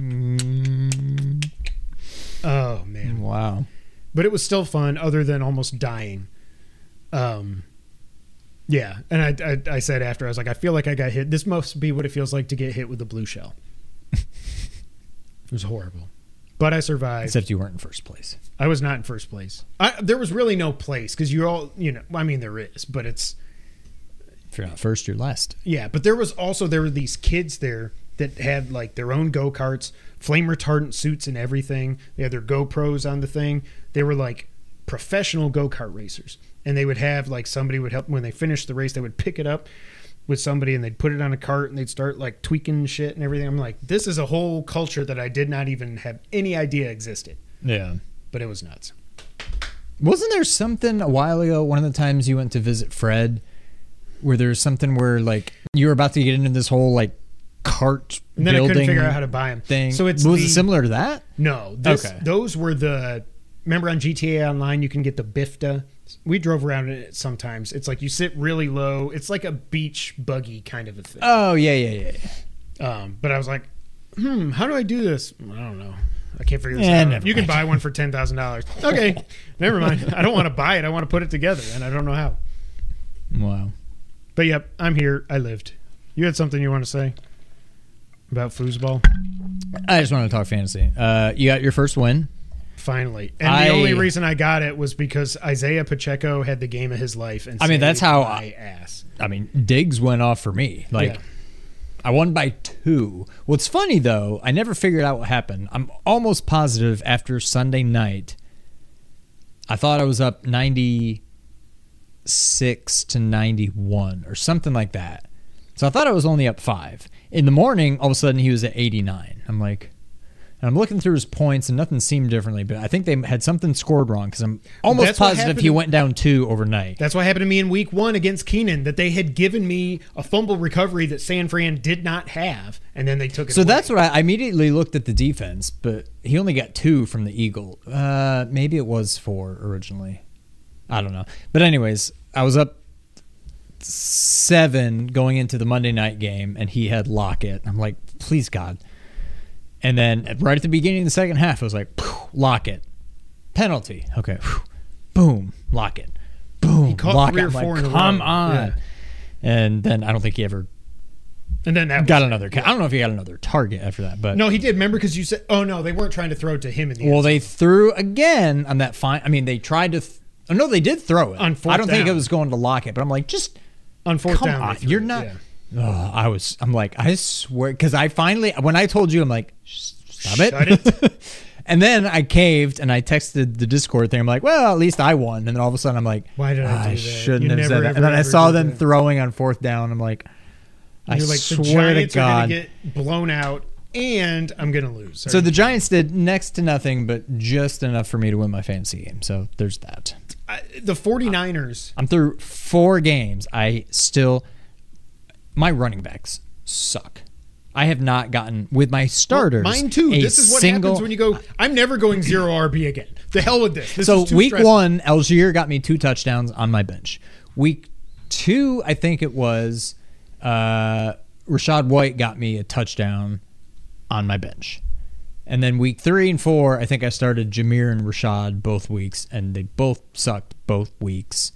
Speaker 3: on.
Speaker 2: Oh man!
Speaker 3: Wow.
Speaker 2: But it was still fun, other than almost dying. Um, yeah, and I, I I said after I was like, I feel like I got hit. This must be what it feels like to get hit with a blue shell. It was horrible, but I survived.
Speaker 3: Except you weren't in first place.
Speaker 2: I was not in first place. I, there was really no place because you're all, you know. I mean, there is, but it's
Speaker 3: If you're not first, you're last.
Speaker 2: yeah. But there was also there were these kids there that had like their own go karts, flame retardant suits, and everything. They had their GoPros on the thing. They were like professional go-kart racers. And they would have like somebody would help when they finished the race. They would pick it up with somebody and they'd put it on a cart and they'd start like tweaking shit and everything. I'm like, this is a whole culture that I did not even have any idea existed.
Speaker 3: Yeah.
Speaker 2: But it was nuts.
Speaker 3: Wasn't there something a while ago, one of the times you went to visit Fred, where there's something where like you were about to get into this whole like cart
Speaker 2: And then I
Speaker 3: building
Speaker 2: couldn't figure out how to buy them.
Speaker 3: thing?
Speaker 2: So it's
Speaker 3: was
Speaker 2: the,
Speaker 3: it similar to that?
Speaker 2: No. This,
Speaker 3: Okay.
Speaker 2: Those were the, remember on G T A Online, you can get the Bifta. We drove around in it sometimes. It's like you sit really low. It's like a beach buggy kind of a thing.
Speaker 3: Oh, yeah, yeah, yeah. yeah.
Speaker 2: Um, but I was like, hmm, how do I do this? I don't know. I can't figure this
Speaker 3: Eh,
Speaker 2: out.
Speaker 3: never
Speaker 2: You can
Speaker 3: mind.
Speaker 2: buy one for ten thousand dollars. Okay, never mind. I don't want to buy it. I want to put it together, and I don't know how.
Speaker 3: Wow.
Speaker 2: But yep, I'm here. I lived. You had something you want to say about foosball?
Speaker 3: I just want to talk fantasy. Uh, you got your first win.
Speaker 2: Finally. And
Speaker 3: I-
Speaker 2: the only reason I got it was because Isaiah Pacheco had the game of his life. And
Speaker 3: I mean, that's
Speaker 2: saved
Speaker 3: how
Speaker 2: my
Speaker 3: I-
Speaker 2: ass.
Speaker 3: I mean, Diggs went off for me. Like,
Speaker 2: Yeah.
Speaker 3: I won by two. What's funny, though, I never figured out what happened. I'm almost positive after Sunday night, I thought I was up ninety-six to ninety-one or something like that. So I thought I was only up five. In the morning, all of a sudden, he was at eighty-nine. I'm like, And I'm looking through his points, and nothing seemed differently. But I think they had something scored wrong because I'm almost
Speaker 2: That's what
Speaker 3: positive he
Speaker 2: happened-
Speaker 3: went down two overnight.
Speaker 2: That's what happened to me in week one against Keenan, that they had given me a fumble recovery that San Fran did not have, and then they took it
Speaker 3: So
Speaker 2: away.
Speaker 3: that's what I, I immediately looked at the defense, but he only got two from the Eagle. Uh, maybe it was four originally. I don't know. But anyways, I was up seven going into the Monday night game, and he had Lockett. I'm like, please, God. And then right at the beginning of the second half, I was like, Lockett. Penalty. Okay. Boom. Lockett. Boom.
Speaker 2: He caught
Speaker 3: Lockett.
Speaker 2: three or
Speaker 3: I'm like,
Speaker 2: four in a
Speaker 3: come
Speaker 2: row.
Speaker 3: on.
Speaker 2: Yeah.
Speaker 3: And then I don't think he ever
Speaker 2: And then that
Speaker 3: got
Speaker 2: was,
Speaker 3: another. I don't know if he got another target after that, but
Speaker 2: No, he did. Remember, because you said, oh, no, they weren't trying to throw it to him in the
Speaker 3: well,
Speaker 2: end
Speaker 3: they threw again on that fine. I mean, they tried to. Th- oh, no, they did throw it.
Speaker 2: On fourth
Speaker 3: I don't think
Speaker 2: down.
Speaker 3: it was going to Lockett, but I'm like, just
Speaker 2: on fourth
Speaker 3: come
Speaker 2: down.
Speaker 3: on.
Speaker 2: they threw
Speaker 3: You're
Speaker 2: it,
Speaker 3: not.
Speaker 2: yeah.
Speaker 3: Oh, I was. I'm like, I swear, because I finally, when I told you, I'm like, stop it.
Speaker 2: Shut it.
Speaker 3: And then I caved and I texted the Discord thing. I'm like, well, at least I won. And then all of a sudden, I'm like,
Speaker 2: Why did I do that?
Speaker 3: shouldn't
Speaker 2: You
Speaker 3: have
Speaker 2: never,
Speaker 3: said that.
Speaker 2: ever,
Speaker 3: And then I
Speaker 2: ever
Speaker 3: saw
Speaker 2: do
Speaker 3: them
Speaker 2: that.
Speaker 3: throwing on fourth down. I'm like, I
Speaker 2: You're like, the
Speaker 3: swear to
Speaker 2: Giants are
Speaker 3: God.
Speaker 2: going to get blown out, and I'm going to lose.
Speaker 3: So the Giants did next to nothing, but just enough for me to win my fantasy game. So there's that.
Speaker 2: I, the 49ers.
Speaker 3: I'm through four games. I still, my running backs suck. I have not gotten with my starters.
Speaker 2: Well, mine too.
Speaker 3: a
Speaker 2: This is what
Speaker 3: single,
Speaker 2: happens when you go, I'm never going zero R B again. The hell with this. This
Speaker 3: So
Speaker 2: is too
Speaker 3: week
Speaker 2: stressful.
Speaker 3: one, Algier got me two touchdowns on my bench. Week two, I think it was, uh, Rashad White got me a touchdown on my bench. And then week three and four, I think I started Jameer and Rashad both weeks, and they both sucked both weeks.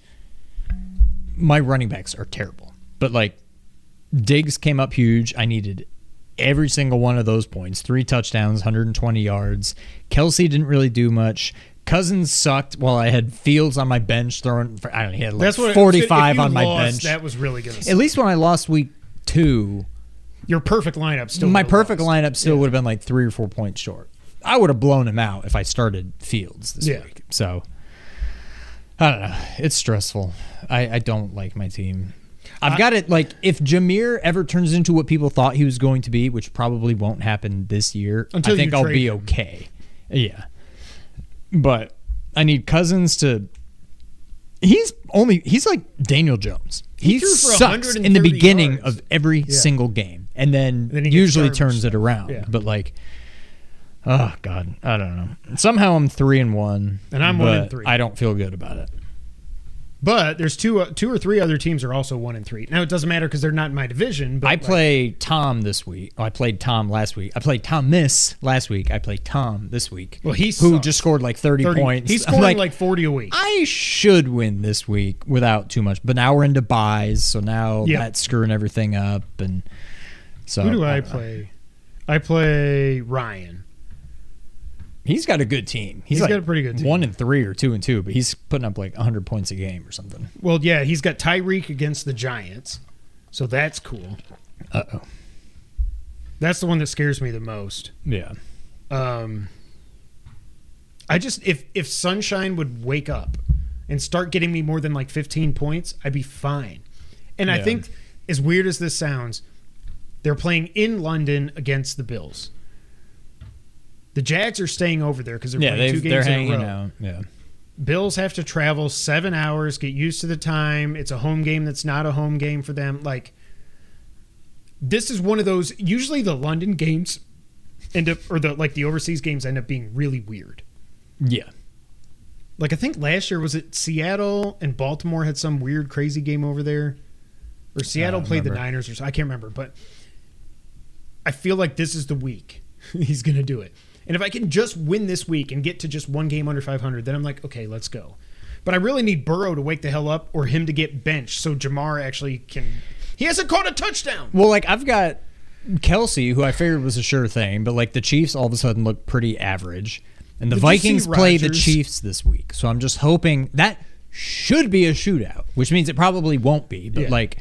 Speaker 3: My running backs are terrible. But, like, Diggs came up huge. I needed every single one of those points. Three touchdowns, one hundred twenty yards. Kelsey didn't really do much. Cousins sucked while I had Fields on my bench throwing, for, I don't know, he had like
Speaker 2: That's what
Speaker 3: forty-five
Speaker 2: if you
Speaker 3: on my
Speaker 2: lost,
Speaker 3: bench.
Speaker 2: That was really going to
Speaker 3: At least when I lost week two,
Speaker 2: your perfect lineup still
Speaker 3: my
Speaker 2: would've
Speaker 3: perfect
Speaker 2: lost.
Speaker 3: lineup still
Speaker 2: Yeah.
Speaker 3: would have been like three or four points short. I would have blown him out if I started Fields this
Speaker 2: Yeah.
Speaker 3: week. So, I don't know. It's stressful. I, I don't like my team. I've
Speaker 2: I-
Speaker 3: got it. Like, if Jameer ever turns into what people thought he was going to be, which probably won't happen this year,
Speaker 2: Until
Speaker 3: I think
Speaker 2: you
Speaker 3: I'll
Speaker 2: trade
Speaker 3: be
Speaker 2: him.
Speaker 3: okay. Yeah. But I need Cousins to. He's only. He's like Daniel Jones. He,
Speaker 2: He threw for
Speaker 3: sucks in the
Speaker 2: one hundred thirty
Speaker 3: beginning
Speaker 2: yards.
Speaker 3: of every single game, and then,
Speaker 2: then he gets
Speaker 3: usually
Speaker 2: garbage
Speaker 3: turns it
Speaker 2: stuff.
Speaker 3: around.
Speaker 2: Yeah.
Speaker 3: But like, oh God, I don't know. Somehow I'm three and one,
Speaker 2: And I'm one and
Speaker 3: but
Speaker 2: three.
Speaker 3: I don't feel good about it.
Speaker 2: But there's two, uh, two or three other teams are also one and three. Now it doesn't matter because they're not in my division. But
Speaker 3: I
Speaker 2: like,
Speaker 3: play Tom this week. Oh, I played Tom last week. I played Thomas last week. I played Tom this week.
Speaker 2: Well, he
Speaker 3: who
Speaker 2: sucks.
Speaker 3: just scored like thirty,
Speaker 2: thirty
Speaker 3: points.
Speaker 2: He's
Speaker 3: I'm
Speaker 2: scoring like, forty a week.
Speaker 3: I should win this week without too much. But now we're into buys, so now
Speaker 2: Yep.
Speaker 3: that's screwing everything up. And so
Speaker 2: Who do I
Speaker 3: don't know.
Speaker 2: play? I play Ryan.
Speaker 3: He's got a good team. He's,
Speaker 2: He's
Speaker 3: like
Speaker 2: got a pretty good team.
Speaker 3: One and three or two and two, but he's putting up like hundred points a game or something.
Speaker 2: Well, yeah, he's got Tyreek against the Giants, so that's cool.
Speaker 3: Uh oh.
Speaker 2: That's the one that scares me the most.
Speaker 3: Yeah.
Speaker 2: Um, I just if if Sunshine would wake up and start getting me more than like fifteen points, I'd be fine. And I
Speaker 3: Yeah.
Speaker 2: think, as weird as this sounds, they're playing in London against the Bills. The Jags are staying over there because they're
Speaker 3: Yeah,
Speaker 2: playing two
Speaker 3: they've, they're
Speaker 2: games in a
Speaker 3: hanging
Speaker 2: row.
Speaker 3: out. Yeah.
Speaker 2: Bills have to travel seven hours, get used to the time. It's a home game that's not a home game for them. Like, this is one of those. Usually, the London games end up, or the like the overseas games end up being really weird.
Speaker 3: Yeah.
Speaker 2: Like, I think last year was it Seattle and Baltimore had some weird, crazy game over there, or Seattle
Speaker 3: don't
Speaker 2: played the
Speaker 3: remember.
Speaker 2: Niners, or so- I can't remember. But I feel like this is the week he's going to do it. And if I can just win this week and get to just one game under five hundred, then I'm like, okay, let's go. But I really need Burrow to wake the hell up or him to get benched so Jamar actually can. He hasn't caught a touchdown.
Speaker 3: Well, like I've got Kelsey, who I figured was a sure thing, but like the Chiefs all of a sudden look pretty average. And the
Speaker 2: Did you see
Speaker 3: Vikings play the
Speaker 2: Rodgers?
Speaker 3: Chiefs this week. So I'm just hoping that should be a shootout, which means it probably won't be. But
Speaker 2: Yeah.
Speaker 3: like,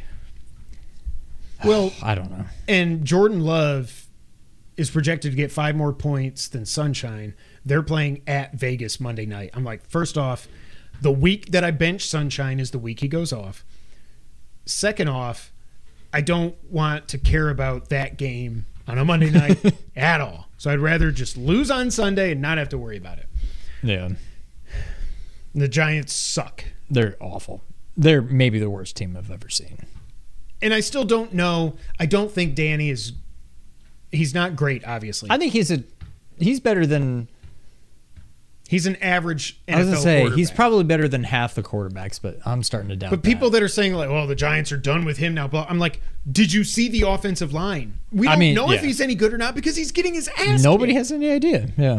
Speaker 2: Well,
Speaker 3: I don't know.
Speaker 2: and Jordan Love is projected to get five more points than Sunshine. They're playing at Vegas Monday night. I'm like, first off, the week that I bench Sunshine is the week he goes off. Second off, I don't want to care about that game on a Monday night at all. So I'd rather just lose on Sunday and not have to worry about it.
Speaker 3: Yeah.
Speaker 2: The Giants suck.
Speaker 3: They're awful. They're maybe the worst team I've ever seen.
Speaker 2: And I still don't know. I don't think Danny is. He's not great, obviously.
Speaker 3: I think he's a. He's better than.
Speaker 2: He's an average N F L
Speaker 3: I was gonna say
Speaker 2: quarterback.
Speaker 3: he's probably better than half the quarterbacks, but I'm starting to doubt.
Speaker 2: But people
Speaker 3: that.
Speaker 2: that are saying like, "Well, the Giants are done with him now," blah, I'm like, "Did you see the offensive line? We
Speaker 3: I
Speaker 2: don't
Speaker 3: mean,
Speaker 2: know if
Speaker 3: yeah.
Speaker 2: he's any good or not because he's getting his ass
Speaker 3: Nobody
Speaker 2: kicked."
Speaker 3: has any idea. Yeah.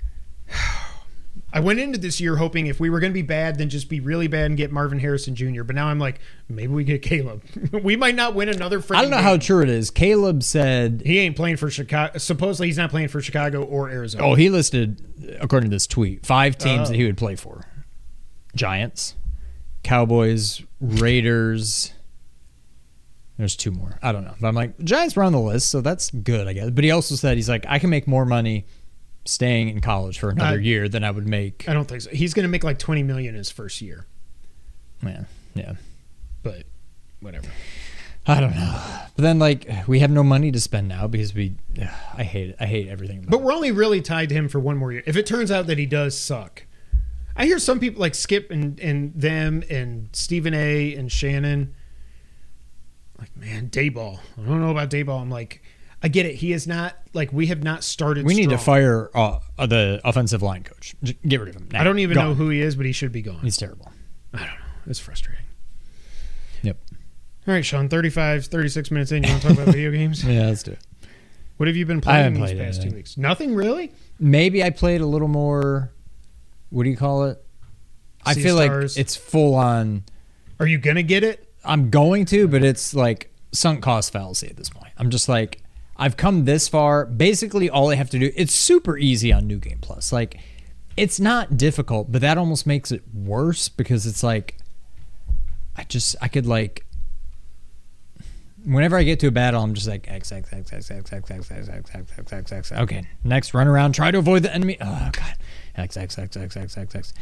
Speaker 2: I went into this year hoping if we were going to be bad, then just be really bad and get Marvin Harrison Junior But now I'm like, maybe we get Caleb. We might not win another freaking
Speaker 3: I don't know
Speaker 2: game.
Speaker 3: how true it is. Caleb said.
Speaker 2: He ain't playing for Chicago. Supposedly he's not playing for Chicago or Arizona.
Speaker 3: Oh, he listed, according to this tweet, five teams
Speaker 2: Oh.
Speaker 3: that he would play for: Giants, Cowboys, Raiders. There's two more. I don't know. But I'm like, Giants were on the list, so that's good, I guess. But he also said he's like, I can make more money staying in college for another
Speaker 2: Uh,
Speaker 3: year than I would make.
Speaker 2: I don't think so. He's going to make like twenty million dollars his first year.
Speaker 3: Man, yeah.
Speaker 2: But whatever.
Speaker 3: I don't know. But then, like, we have no money to spend now because we. Ugh, I hate it. I hate everything about
Speaker 2: But
Speaker 3: it.
Speaker 2: we're only really tied to him for one more year. If it turns out that he does suck. I hear some people like Skip and, and them and Stephen A. and Shannon. Like, man, Dayball. I don't know about Dayball. I'm like, I get it. He is not, like, we have not started
Speaker 3: We need to
Speaker 2: strong.
Speaker 3: fire uh, uh, the offensive line coach. J- Get rid of him. Now.
Speaker 2: I don't even
Speaker 3: Gone.
Speaker 2: know who he is, but he should be gone.
Speaker 3: He's terrible.
Speaker 2: I don't know. It's frustrating.
Speaker 3: Yep.
Speaker 2: All right, Sean, thirty-five, thirty-six minutes in. You want to talk about video games?
Speaker 3: Yeah, let's do it.
Speaker 2: What have you been
Speaker 3: I
Speaker 2: playing
Speaker 3: haven't
Speaker 2: these
Speaker 3: played
Speaker 2: past two
Speaker 3: anything.
Speaker 2: weeks? Nothing, really?
Speaker 3: Maybe I played a little more. What do you call it? I
Speaker 2: Sea
Speaker 3: feel
Speaker 2: Stars.
Speaker 3: like it's full on.
Speaker 2: Are you going to get it?
Speaker 3: I'm going to, but it's like sunk cost fallacy at this point. I'm just like, I've come this far. Basically, all I have to do, it's super easy on New Game Plus. Like, it's not difficult, but that almost makes it worse because it's like, I just, I could like, whenever I get to a battle, I'm just like, X, X, X, X, X, X, X, X, X, X, X, X, X. Okay, next, run around, try to avoid the enemy. Oh, God. X, X, X, X, X, X, X.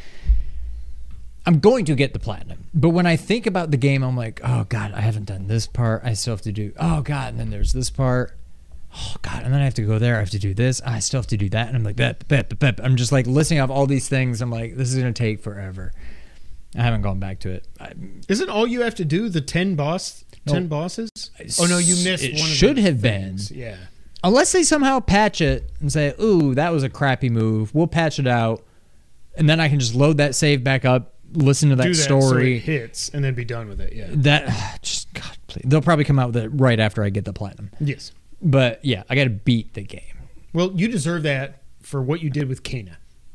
Speaker 3: I'm going to get the platinum. But when I think about the game, I'm like, oh, God, I haven't done this part. I still have to do, oh, God, and then there's this part. Oh, God, and then I have to go there. I have to do this. I still have to do that. And I'm like, bep, bep, bep, bep. I'm just like listing off all these things. I'm like, this is going to take forever. I haven't gone back to it. I,
Speaker 2: Isn't all you have to do the ten boss,
Speaker 3: No.
Speaker 2: ten bosses? Oh, no, you missed
Speaker 3: It
Speaker 2: one of
Speaker 3: should
Speaker 2: the
Speaker 3: have
Speaker 2: things.
Speaker 3: been.
Speaker 2: Yeah.
Speaker 3: Unless they somehow patch it and say, ooh, that was a crappy move. We'll patch it out. And then I can just load that save back up, listen to that,
Speaker 2: do that so
Speaker 3: story.
Speaker 2: it hits and then be done with it. Yeah.
Speaker 3: That just God, please. They'll probably come out with it right after I get the platinum.
Speaker 2: Yes.
Speaker 3: But yeah, I got to beat the game.
Speaker 2: Well, you deserve that for what you did with Kana.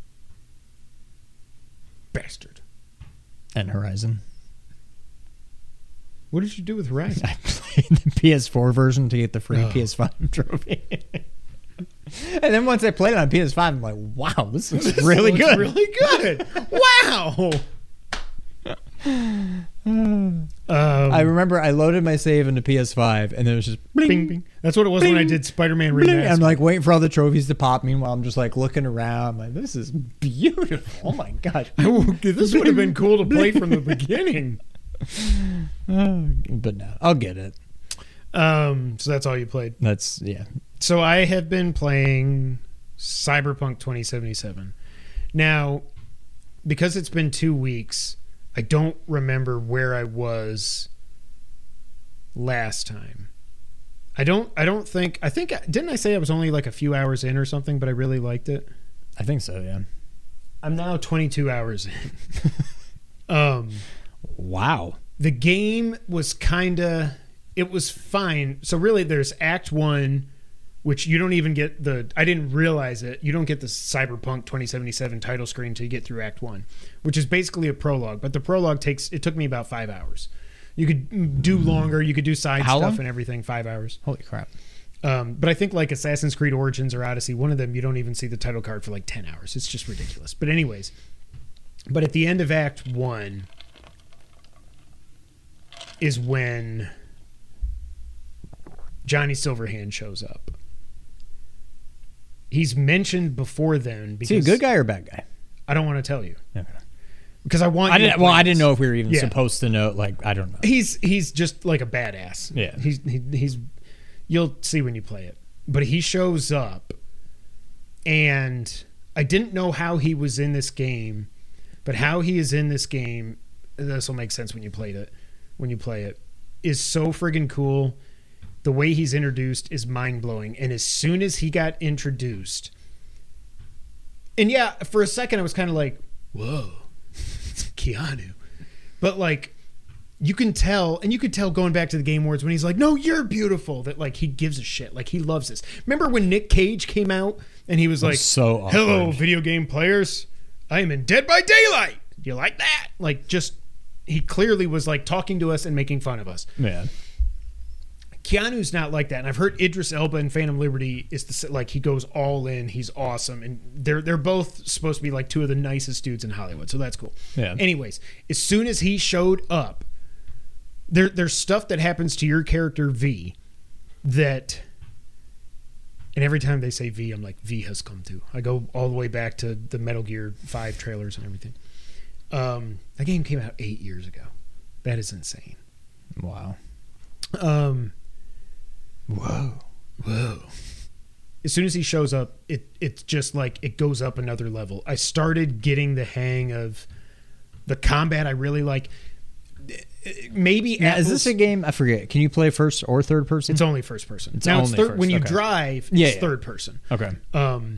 Speaker 2: Bastard.
Speaker 3: And Horizon.
Speaker 2: What did you do with Horizon?
Speaker 3: I played the P S four version to get the free
Speaker 2: Oh.
Speaker 3: P S five trophy. And then once I played it on P S five, I'm like, wow, this is
Speaker 2: This
Speaker 3: really
Speaker 2: looks
Speaker 3: good.
Speaker 2: Really good. Wow. um,
Speaker 3: I remember I loaded my save into P S five, and then it was just bling,
Speaker 2: bing, bing. That's what it was when I
Speaker 3: Bing.
Speaker 2: did Spider-Man
Speaker 3: bling.
Speaker 2: Remastered.
Speaker 3: I'm like waiting for all the trophies to pop. Meanwhile, I'm just like looking around. I'm like, this is beautiful. Oh my god.
Speaker 2: This would have been cool to play from the beginning.
Speaker 3: Uh, but no, I'll get it.
Speaker 2: Um, so that's all you played.
Speaker 3: That's yeah.
Speaker 2: So I have been playing Cyberpunk twenty seventy-seven. Now, because it's been two weeks, I don't remember where I was last time. I don't I don't think I think didn't I say I was only like a few hours in or something, but I really liked it.
Speaker 3: I think so. Yeah.
Speaker 2: I'm now twenty-two hours in. um
Speaker 3: Wow.
Speaker 2: the game was kind of it was fine. So really there's act one, which you don't even get the I didn't realize it. You don't get the Cyberpunk twenty seventy-seven title screen until you get through act one, which is basically a prologue, but the prologue takes it took me about five hours. You could do longer, you could do side
Speaker 3: How
Speaker 2: stuff
Speaker 3: long?
Speaker 2: and everything, five hours.
Speaker 3: Holy crap.
Speaker 2: Um, but I think like Assassin's Creed Origins or Odyssey, one of them you don't even see the title card for like ten hours. It's just ridiculous. But anyways, but at the end of act one is when Johnny Silverhand shows up. He's mentioned before then because
Speaker 3: Is he a good guy or a bad guy?
Speaker 2: I don't want to tell you
Speaker 3: Okay.
Speaker 2: because I want.
Speaker 3: I
Speaker 2: you to
Speaker 3: didn't.
Speaker 2: play
Speaker 3: Well, I
Speaker 2: this.
Speaker 3: didn't know if we were even
Speaker 2: Yeah.
Speaker 3: supposed to know. Like, I don't know.
Speaker 2: He's he's just like a badass.
Speaker 3: Yeah.
Speaker 2: He's he, he's. You'll see when you play it. but he shows up, and I didn't know how he was in this game, but how he is in this game, this will make sense when you played it, when you play it, is so friggin' cool. The way he's introduced is mind-blowing, and as soon as he got introduced, and yeah, for a second I was kind of like, whoa, it's Keanu. But like, you can tell, and you could tell going back to the Game Awards when he's like, no, you're beautiful, that like he gives a shit. Like he loves this. Remember when Nick Cage came out and he was like,
Speaker 3: so awkward.
Speaker 2: Hello, video game players. I am in Dead by Daylight. Do you like that? Like just, he clearly was like talking to us and making fun of us.
Speaker 3: Yeah.
Speaker 2: Keanu's not like that. And I've heard Idris Elba in Phantom Liberty is the, like he goes all in. He's awesome. And they're they're both supposed to be like two of the nicest dudes in Hollywood. So that's cool.
Speaker 3: Yeah.
Speaker 2: Anyways, as soon as he showed up, There, there's stuff that happens to your character V that, and every time they say V, I'm like, V has come to. I go all the way back to the Metal Gear five trailers and everything. Um, that game came out eight years ago. That is insane.
Speaker 3: Wow.
Speaker 2: Um,
Speaker 3: Whoa.
Speaker 2: whoa. As soon as he shows up, it it's just like it goes up another level. I started getting the hang of the combat. I really like. Maybe
Speaker 3: Now, is
Speaker 2: Apple's-
Speaker 3: this a game? I forget. Can you play first or third person?
Speaker 2: It's only first person.
Speaker 3: It's
Speaker 2: now it's
Speaker 3: only
Speaker 2: third,
Speaker 3: first,
Speaker 2: when you
Speaker 3: okay.
Speaker 2: drive, it's
Speaker 3: Yeah, yeah.
Speaker 2: third person.
Speaker 3: Okay.
Speaker 2: Um,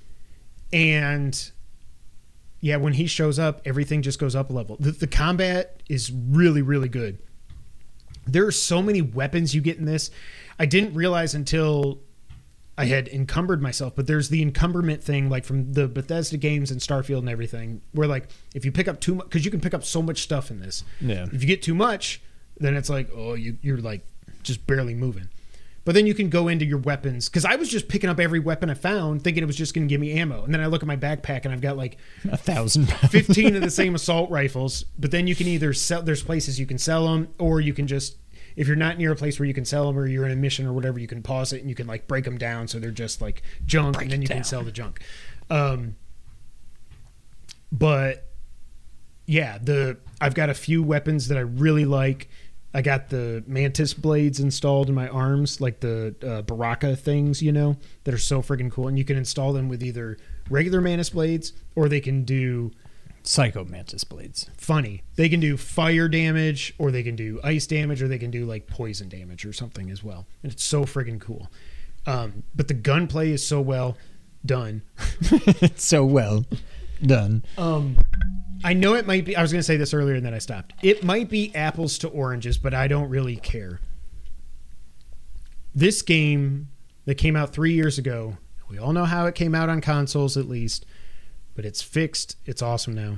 Speaker 2: and yeah, when he shows up, everything just goes up a level. The, the combat is really, really good. There are so many weapons you get in this. I didn't realize until I had encumbered myself, but there's the encumberment thing, like from the Bethesda games and Starfield and everything, where like if you pick up too much, because you can pick up so much stuff in this.
Speaker 3: Yeah.
Speaker 2: If you get too much, then it's like, oh, you, you're like just barely moving. But then you can go into your weapons, because I was just picking up every weapon I found, thinking it was just going to give me ammo. And then I look at my backpack and I've got like
Speaker 3: A thousand.
Speaker 2: fifteen of the same assault rifles. But then you can either sell, there's places you can sell them, or you can just, if you're not near a place where you can sell them or you're in a mission or whatever, you can pause it and you can like break them down so they're just like junk,
Speaker 3: Break
Speaker 2: and then
Speaker 3: it
Speaker 2: you
Speaker 3: down.
Speaker 2: can sell the junk. Um, but yeah, the I've got a few weapons that I really like. I got the Mantis blades installed in my arms, like the uh, Baraka things, you know, that are so freaking cool. And you can install them with either regular Mantis blades, or they can do
Speaker 3: Psycho Mantis blades.
Speaker 2: funny. They can do fire damage, or they can do ice damage, or they can do like poison damage or something as well. And it's so friggin' cool. Um, but the gunplay is so well done.
Speaker 3: It's so well done.
Speaker 2: Um, I know it might be, I was going to say this earlier and then I stopped. It might be apples to oranges, but I don't really care. This game that came out three years ago, we all know how it came out on consoles at least, but it's fixed. It's awesome now.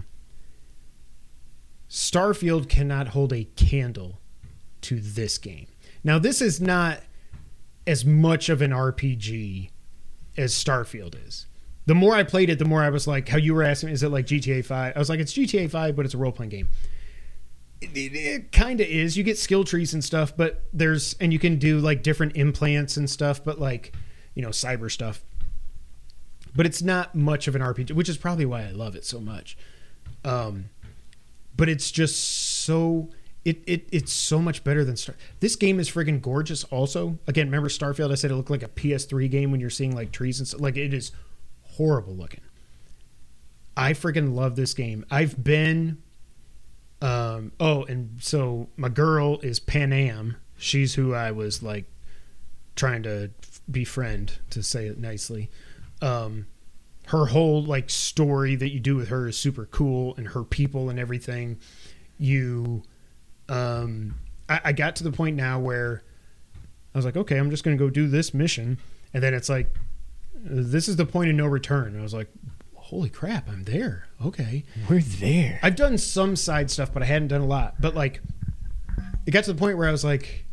Speaker 2: Starfield cannot hold a candle to this game. Now, this is not as much of an R P G as Starfield is. The more I played it, the more I was like, how you were asking, is it like G T A five? I was like, it's G T A five, but it's a role-playing game. It, it, it kind of is. You get skill trees and stuff, but there's, and you can do like different implants and stuff, but like, you know, cyber stuff. But it's not much of an R P G, which is probably why I love it so much. Um, but it's just so, it, it it's so much better than Star. This game is friggin' gorgeous also. Again, remember Starfield? I said it looked like a P S three game when you're seeing like trees and stuff. Like it is horrible looking. I freaking love this game. I've been um oh and so my girl is Pan Am. She's who I was like trying to befriend, to say it nicely. Um her whole like story that you do with her is super cool, and her people and everything. You um I, I got to the point now where I was like, okay, I'm just gonna go do this mission, and then it's like, this is the point of no return. And I was like, holy crap, I'm there. Okay.
Speaker 3: We're there.
Speaker 2: I've done some side stuff, but I hadn't done a lot. But like, it got to the point where I was like,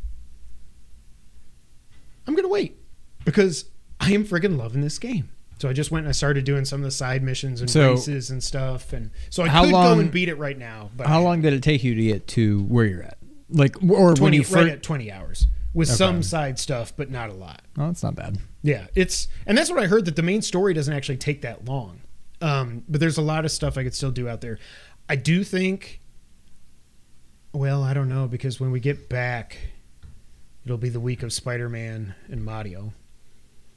Speaker 2: I'm going to wait, because I am friggin' loving this game. So I just went and I started doing some of the side missions and
Speaker 3: So-
Speaker 2: races and stuff. And so I
Speaker 3: How
Speaker 2: could
Speaker 3: long-
Speaker 2: go and beat it right now. But
Speaker 3: How long did it take you to get to where you're at? Like, or when
Speaker 2: twenty,
Speaker 3: you
Speaker 2: right
Speaker 3: first?
Speaker 2: at twenty hours with
Speaker 3: Okay.
Speaker 2: some side stuff, but not a lot.
Speaker 3: Oh, that's not bad.
Speaker 2: Yeah, it's, and that's what I heard, that the main story doesn't actually take that long. Um, but there's a lot of stuff I could still do out there. I do think, well, I don't know, because when we get back, it'll be the week of Spider-Man and Mario.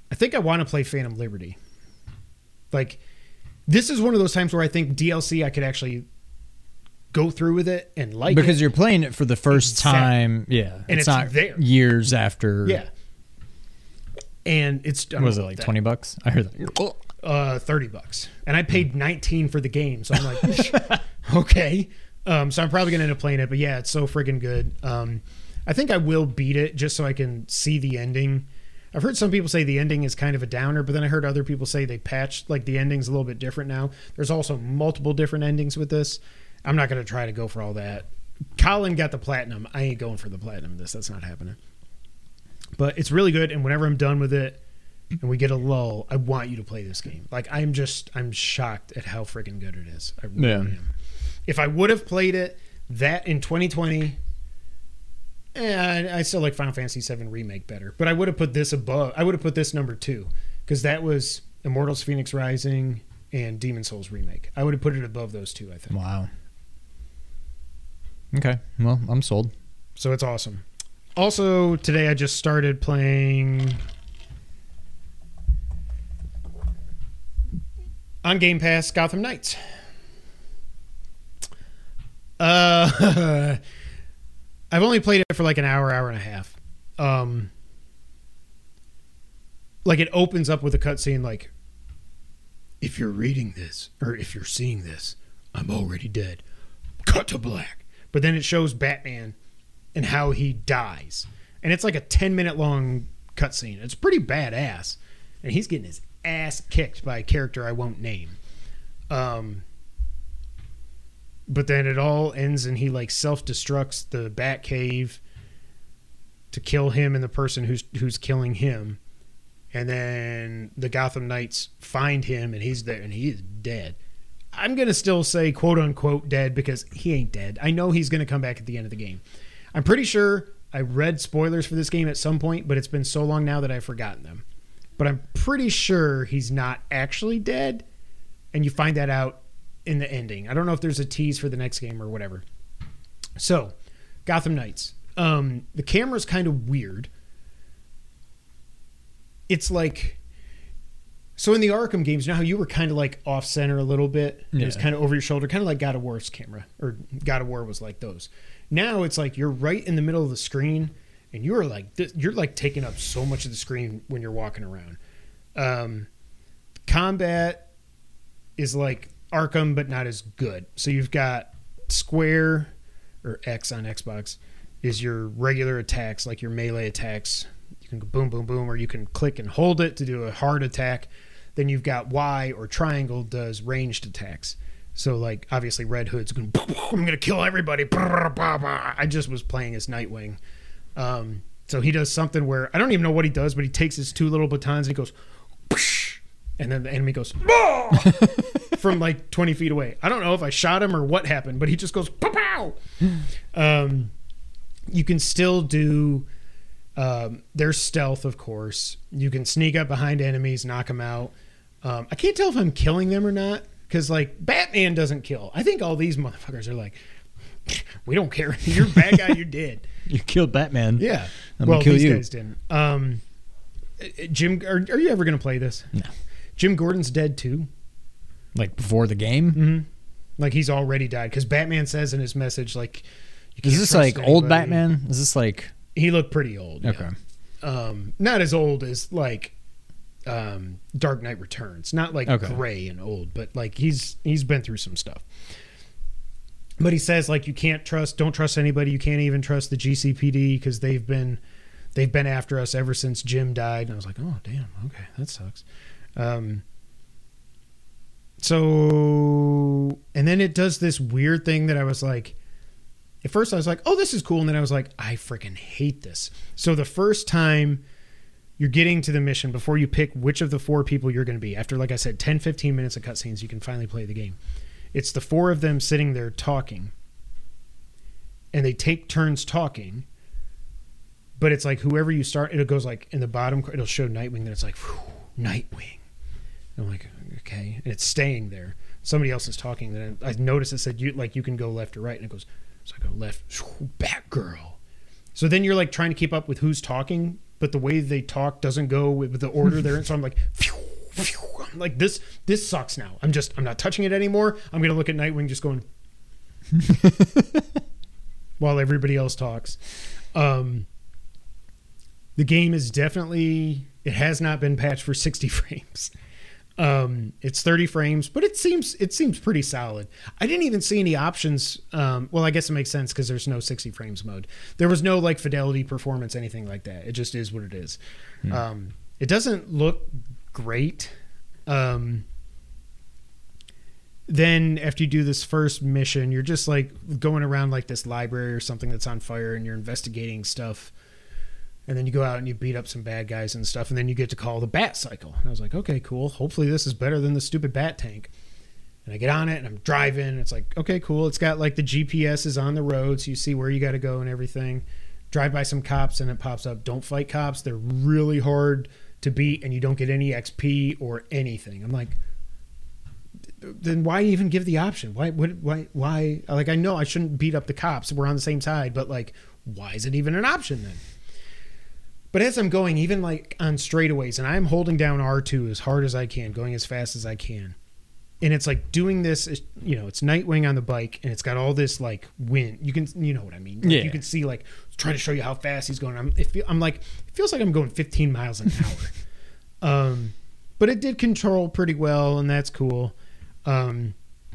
Speaker 2: I think I want to play Phantom Liberty. Like, this is one of those times where I think D L C I could actually go through with it and like
Speaker 3: because
Speaker 2: it.
Speaker 3: you're playing it for the first
Speaker 2: Exactly.
Speaker 3: time. Yeah.
Speaker 2: And it's
Speaker 3: not
Speaker 2: there.
Speaker 3: years after.
Speaker 2: Yeah. And it's
Speaker 3: What was it, like twenty bucks? I heard that.
Speaker 2: Uh, thirty bucks. And I paid nineteen for the game. So I'm like, okay. Um, so I'm probably going to end up playing it. But yeah, it's so friggin' good. Um, I think I will beat it just so I can see the ending. I've heard some people say the ending is kind of a downer, but then I heard other people say they patched, like the ending's a little bit different now. There's also multiple different endings with this. I'm not going to try to go for all that. Colin got the platinum. I ain't going for the platinum this. That's not happening. But it's really good, and whenever I'm done with it and we get a lull, I want you to play this game. Like, I'm just, I'm shocked at how freaking good it is. I really
Speaker 3: Yeah.
Speaker 2: am. If I would have played it that in twenty twenty, eh, I, I still like Final Fantasy seven Remake better. But I would have put this above, I would have put this number two, because that was Immortals Phoenix Rising and Demon Souls Remake. I would have put it above those two, I think.
Speaker 3: Wow. Okay. Well, I'm sold.
Speaker 2: So it's awesome. Also, today I just started playing on Game Pass Gotham Knights. Uh, I've only played it for like an hour, hour and a half. Um, like it opens up with a cutscene like, if you're reading this or if you're seeing this, I'm already dead. Cut to black. But then it shows Batman and how he dies. And it's like a ten minute long cutscene. It's pretty badass. And he's getting his ass kicked by a character I won't name. Um, but then it all ends and he like self-destructs the Batcave to kill him and the person who's who's killing him. And then the Gotham Knights find him and he's there and he is dead. I'm going to still say quote unquote dead because he ain't dead. I know he's going to come back at the end of the game. I'm pretty sure I read spoilers for this game at some point, but it's been so long now that I've forgotten them. But I'm pretty sure he's not actually dead, and you find that out in the ending. I don't know if there's a tease for the next game or whatever. So, Gotham Knights. Um, the camera's kind of weird. It's like... So in the Arkham games, you know how you were kind of like off-center a little bit?
Speaker 3: Yeah.
Speaker 2: It was kind of over your shoulder, kind of like God of War's camera. Or God of War was like those. Now it's like you're right in the middle of the screen, and you're like this, you're like taking up so much of the screen when you're walking around. Um, combat is like Arkham, but not as good. So you've got square or X on Xbox is your regular attacks, like your melee attacks. You can go boom, boom, boom, or you can click and hold it to do a hard attack. Then you've got Y or triangle does ranged attacks. So, like, obviously, Red Hood's going, I'm going to kill everybody. I just was playing as Nightwing. Um, so he does something where, I don't even know what he does, but he takes his two little batons and he goes, and then the enemy goes, from like twenty feet away. I don't know if I shot him or what happened, but he just goes, pow, pow. Um, you can still do, um, there's stealth, of course. You can sneak up behind enemies, knock them out. Um, I can't tell if I'm killing them or not. Because, like, Batman doesn't kill. I think all these motherfuckers are like, we don't care. You're a bad guy, you're dead.
Speaker 3: You killed Batman.
Speaker 2: Yeah.
Speaker 3: I'm
Speaker 2: well,
Speaker 3: gonna kill
Speaker 2: these
Speaker 3: you.
Speaker 2: guys didn't. Um, Jim, are, are you ever going to play this?
Speaker 3: No.
Speaker 2: Jim Gordon's dead, too.
Speaker 3: Like, before the game?
Speaker 2: Mm-hmm. Like, he's already died. Because Batman says in his message, like, you can't
Speaker 3: Is this,
Speaker 2: trust
Speaker 3: like, old
Speaker 2: anybody.
Speaker 3: Batman? Is this, like...
Speaker 2: He looked pretty old.
Speaker 3: Okay.
Speaker 2: Yeah. Um, not as old as, like... Um, Dark Knight Returns, not like
Speaker 3: Okay.
Speaker 2: gray and old, but like he's he's been through some stuff. But he says like you can't trust, don't trust anybody. You can't even trust the G C P D because they've been they've been after us ever since Jim died. And I was like, oh damn, okay, that sucks. Um, so and then it does this weird thing that I was like, at first I was like, oh, this is cool, and then I was like, I freaking hate this. So the first time you're getting to the mission before you pick which of the four people you're going to be. After, like I said, ten, fifteen minutes of cutscenes, you can finally play the game. It's the four of them sitting there talking. And they take turns talking. But it's like whoever you start, it goes like in the bottom, it'll show Nightwing. Then it's like, whew, Nightwing. And I'm like, okay. And it's staying there. Somebody else is talking. Then I noticed it said, you like you can go left or right. And it goes, so I go left, Batgirl. So then you're like trying to keep up with who's talking but the way they talk doesn't go with the order they're in. So I'm like, phew, phew. I'm like this this sucks now. I'm just I'm not touching it anymore. I'm gonna look at Nightwing just going while everybody else talks. Um, the game is definitely it has not been patched for sixty frames. Um, it's thirty frames, but it seems it seems pretty solid. I didn't even see any options. Um, well, I guess it makes sense because there's no sixty frames mode. There was no like fidelity, performance, anything like that. It just is what it is. Hmm. Um, it doesn't look great. Um, then after you do this first mission, you're just like going around like this library or something that's on fire, and you're investigating stuff. And then you go out and you beat up some bad guys and stuff, and then you get to call the Bat Cycle. And I was like, okay, cool. Hopefully this is better than the stupid Bat Tank. And I get on it, and I'm driving. And it's like, okay, cool. It's got like the G P S is on the road, so you see where you got to go and everything. Drive by some cops, and it pops up, don't fight cops. They're really hard to beat, and you don't get any X P or anything. I'm like, then why even give the option? Why, what, why, why? Like, I know I shouldn't beat up the cops. We're on the same side, but like, why is it even an option then? But as I'm going, even like on straightaways, and I'm holding down R two as hard as I can, going as fast as I can. And it's like doing this, you know, it's Nightwing on the bike, and it's got all this like wind. You can, you know what I mean? Like,
Speaker 3: yeah.
Speaker 2: You can see like, trying to show you how fast he's going. I'm, it feel, I'm like, it feels like I'm going fifteen miles an hour. um, but it did control pretty well, and that's cool. Um,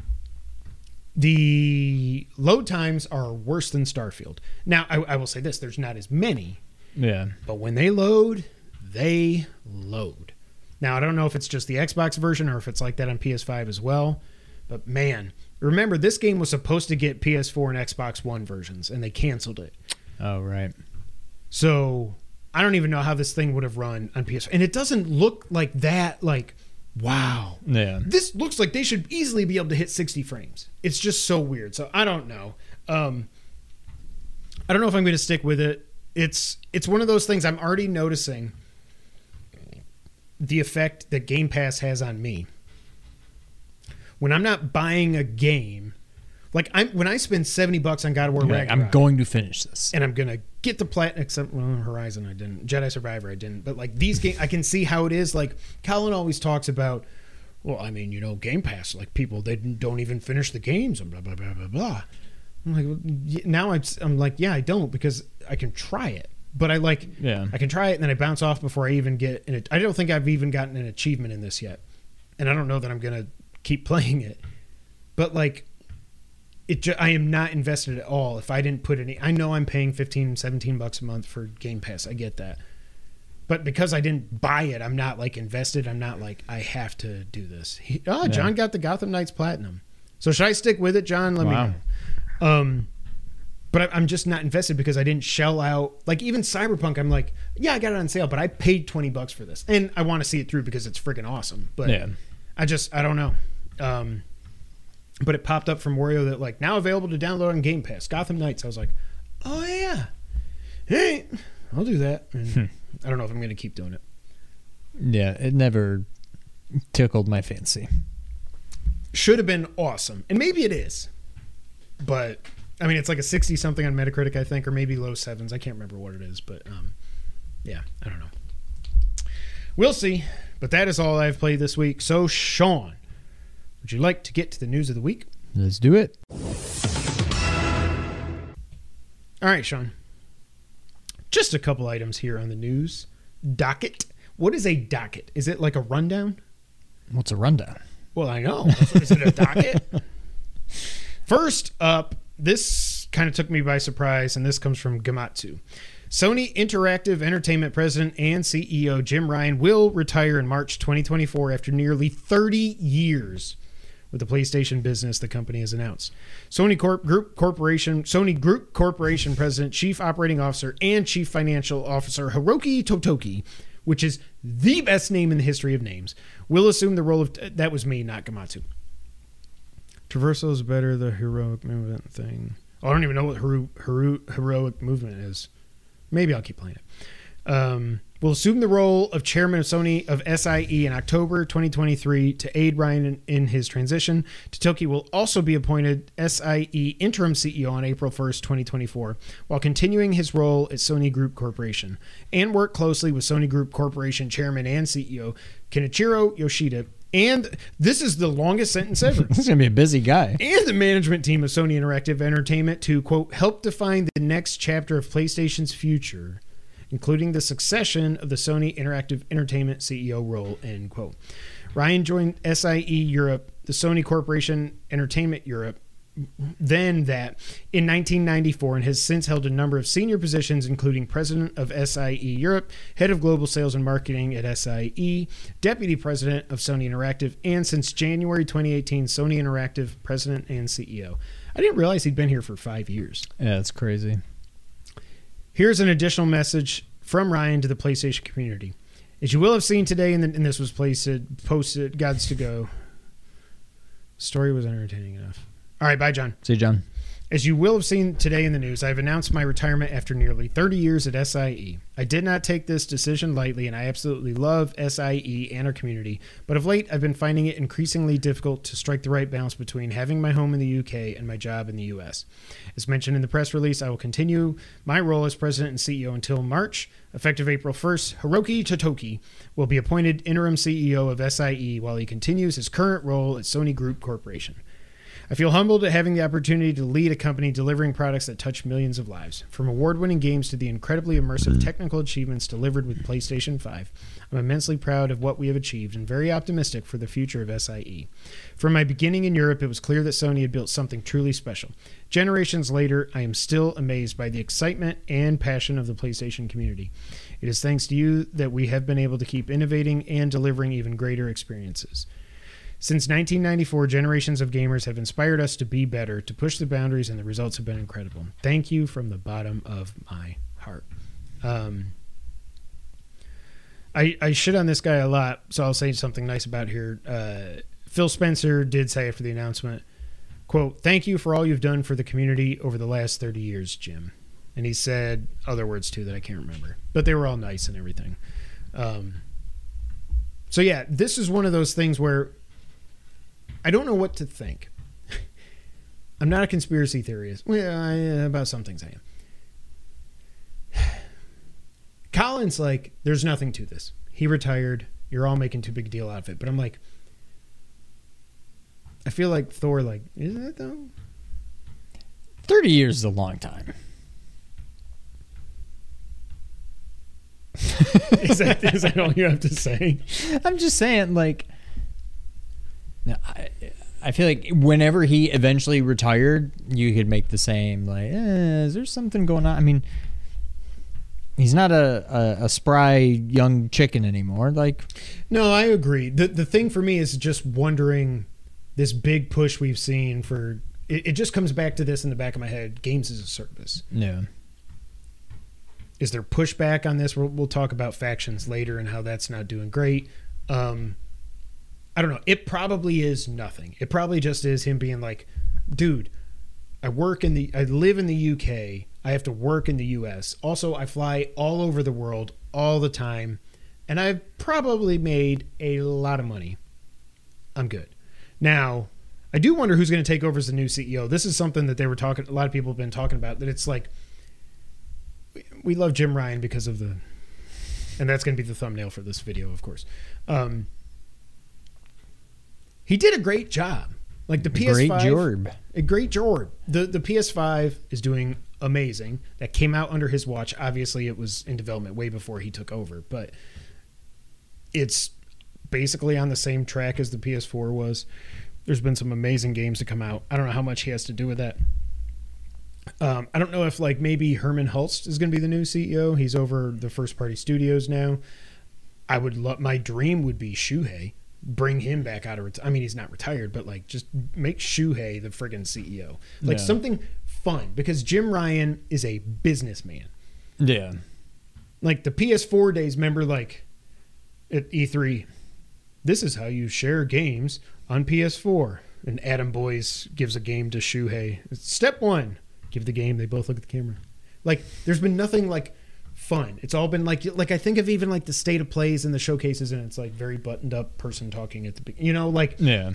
Speaker 2: the load times are worse than Starfield. Now, I, I will say this, there's not as many.
Speaker 3: Yeah.
Speaker 2: But when they load, they load. Now, I don't know if it's just the Xbox version or if it's like that on P S five as well. But man, remember, this game was supposed to get P S four and Xbox One versions, and they canceled it.
Speaker 3: Oh, right.
Speaker 2: So I don't even know how this thing would have run on P S four. And it doesn't look like that, like, wow.
Speaker 3: Yeah.
Speaker 2: This looks like they should easily be able to hit sixty frames. It's just so weird. So I don't know. Um, I don't know if I'm going to stick with it. It's it's one of those things I'm already noticing the effect that Game Pass has on me. When I'm not buying a game, like I'm when I spend seventy bucks on God of War
Speaker 3: Like,
Speaker 2: Ragnarok,
Speaker 3: I'm going to finish this.
Speaker 2: and I'm gonna get the plat except well, Horizon I didn't, Jedi Survivor I didn't, but like these games I can see how it is. Like Colin always talks about, well, I mean, you know, Game Pass, like people they don't even finish the games and blah blah blah blah blah. I'm like, well, now I'm, I'm like, yeah, I don't, because I can try it, but I like,
Speaker 3: yeah,
Speaker 2: I can try it and then I bounce off before I even get an, I don't think I've even gotten an achievement in this yet. And I don't know that I'm going to keep playing it, but like it, ju- I am not invested at all. If I didn't put any, I know I'm paying fifteen, seventeen bucks a month for Game Pass. I get that. But because I didn't buy it, I'm not like invested. I'm not like, I have to do this. He, oh, yeah. John got the Gotham Knights Platinum. So should I stick with it, John? Let
Speaker 3: wow.
Speaker 2: me know. Um, but I, I'm just not invested because I didn't shell out. Like even Cyberpunk, I'm like, yeah, I got it on sale, but I paid twenty bucks for this, and I want to see it through because it's freaking awesome. But
Speaker 3: yeah.
Speaker 2: I just, I don't know. Um, but it popped up from Wario that like now available to download on Game Pass, Gotham Knights. I was like, oh yeah, hey, I'll do that. And
Speaker 3: hmm.
Speaker 2: I don't know if I'm going to keep doing it.
Speaker 3: Yeah, it never tickled my fancy.
Speaker 2: Should have been awesome, and maybe it is. But I mean, it's like a sixty something on Metacritic, I think, or maybe low sevens. I can't remember what it is, but um, yeah, I don't know. We'll see. But that is all I've played this week. So, Sean, would you like to get to the news of the week?
Speaker 3: Let's do it.
Speaker 2: All right, Sean. Just a couple items here on the news docket. What is a docket? Is it like a rundown?
Speaker 3: What's a rundown?
Speaker 2: Well, I know. Is it a docket? First up, this kind of took me by surprise, and this comes from Gematsu. Sony Interactive Entertainment President and C E O Jim Ryan will retire in March twenty twenty-four after nearly thirty years with the PlayStation business, the company has announced. Sony Corp Group Corporation, Sony Group Corporation President, Chief Operating Officer, and Chief Financial Officer Hiroki Totoki, which is the best name in the history of names, will assume the role of... That was me, not Gematsu. Traversal is better, the heroic movement thing. Oh, I don't even know what hero, hero, heroic movement is. Maybe I'll keep playing it. Um, will assume the role of chairman of Sony of S I E in October twenty twenty-three to aid Ryan in, in his transition. Totoki will also be appointed S I E interim C E O on April first, twenty twenty-four, while continuing his role at Sony Group Corporation, and work closely with Sony Group Corporation chairman and C E O Kenichiro Yoshida. And this is the longest sentence ever.
Speaker 3: This is going to be a busy guy.
Speaker 2: And the management team of Sony Interactive Entertainment to, quote, help define the next chapter of PlayStation's future, including the succession of the Sony Interactive Entertainment C E O role, end quote. Ryan joined S I E Europe, the Sony Corporation Entertainment Europe, then that in nineteen ninety-four, and has since held a number of senior positions, including president of S I E Europe, head of global sales and marketing at S I E, deputy president of Sony Interactive, and since January twenty eighteen, Sony Interactive president and C E O. I didn't realize he'd been here for five years.
Speaker 3: Yeah, that's crazy.
Speaker 2: Here's an additional message from Ryan to the PlayStation community. As you will have seen today, and, and this was posted, posted, Gods to Go. Story was entertaining enough. All right, bye, John.
Speaker 3: See you, John.
Speaker 2: As you will have seen today in the news, I've announced my retirement after nearly thirty years at S I E. I did not take this decision lightly, and I absolutely love S I E and our community, but of late I've been finding it increasingly difficult to strike the right balance between having my home in the U K and my job in the U S. As mentioned in the press release, I will continue my role as president and C E O until March. Effective April first, Hiroki Totoki will be appointed interim C E O of S I E while he continues his current role at Sony Group Corporation. I feel humbled at having the opportunity to lead a company delivering products that touch millions of lives. From award-winning games to the incredibly immersive technical achievements delivered with PlayStation five, I'm immensely proud of what we have achieved and very optimistic for the future of S I E. From my beginning in Europe, it was clear that Sony had built something truly special. Generations later, I am still amazed by the excitement and passion of the PlayStation community. It is thanks to you that we have been able to keep innovating and delivering even greater experiences. Since nineteen ninety-four, generations of gamers have inspired us to be better, to push the boundaries, and the results have been incredible. Thank you from the bottom of my heart. Um, I, I shit on this guy a lot, so I'll say something nice about here. Uh, Phil Spencer did say after the announcement, quote, thank you for all you've done for the community over the last thirty years, Jim. And he said other words, too, that I can't remember. But they were all nice and everything. Um, so, yeah, this is one of those things where I don't know what to think. I'm not a conspiracy theorist. Well, I, uh, about some things I am. Colin's like, there's nothing to this. He retired. You're all making too big a deal out of it. But I'm like, I feel like Thor, like, is it though?
Speaker 3: thirty years is a long time.
Speaker 2: is, that, is that all you have to say?
Speaker 3: I'm just saying, like, no, I, I feel like whenever he eventually retired, you could make the same, like, eh, is there something going on? I mean, he's not a, a, a spry young chicken anymore. Like,
Speaker 2: no, I agree. The the thing for me is just wondering this big push we've seen for it, it just comes back to this in the back of my head. Games as a service.
Speaker 3: Yeah.
Speaker 2: Is there pushback on this? We'll, we'll talk about factions later and how that's not doing great. Um, I don't know. It probably is nothing. It probably just is him being like, dude, I work in the, I live in the U K. I have to work in the U S. Also, I fly all over the world all the time. And I've probably made a lot of money. I'm good. Now, I do wonder who's going to take over as the new C E O. This is something that they were talking, a lot of people have been talking about, that it's like, we love Jim Ryan because of the, and that's going to be the thumbnail for this video, of course. Um, he did a great job. Like the P S five.
Speaker 3: Great job.
Speaker 2: A great job. The, the P S five is doing amazing. That came out under his watch. Obviously, it was in development way before he took over, but it's basically on the same track as the P S four was. There's been some amazing games to come out. I don't know how much he has to do with that. Um, I don't know if like maybe Herman Hulst is going to be the new C E O. He's over the first party studios now. I would love, my dream would be Shuhei. Bring him back out of reti- I mean, he's not retired, but like just make Shuhei the friggin' C E O. Like
Speaker 3: yeah.
Speaker 2: something fun, because Jim Ryan is a businessman.
Speaker 3: Yeah.
Speaker 2: Like the P S four days, remember like at E three, this is how you share games on P S four. And Adam Boyes gives a game to Shuhei. It's step one. Give the game. They both look at the camera. Like, there's been nothing like fun. It's all been like like I think of even like the state of plays and the showcases, and it's like very buttoned up person talking at the beginning. You know, like
Speaker 3: Yeah.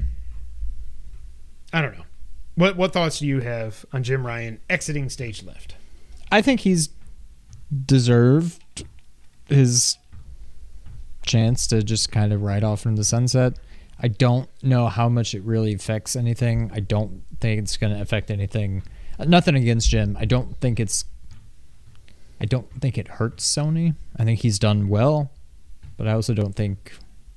Speaker 2: I don't know. What what thoughts do you have on Jim Ryan exiting stage left?
Speaker 3: I think he's deserved his chance to just kind of ride off into the sunset. I don't know how much it really affects anything. I don't think it's going to affect anything. Nothing against Jim. I don't think it's I don't think it hurts Sony. I think he's done well, but I also don't think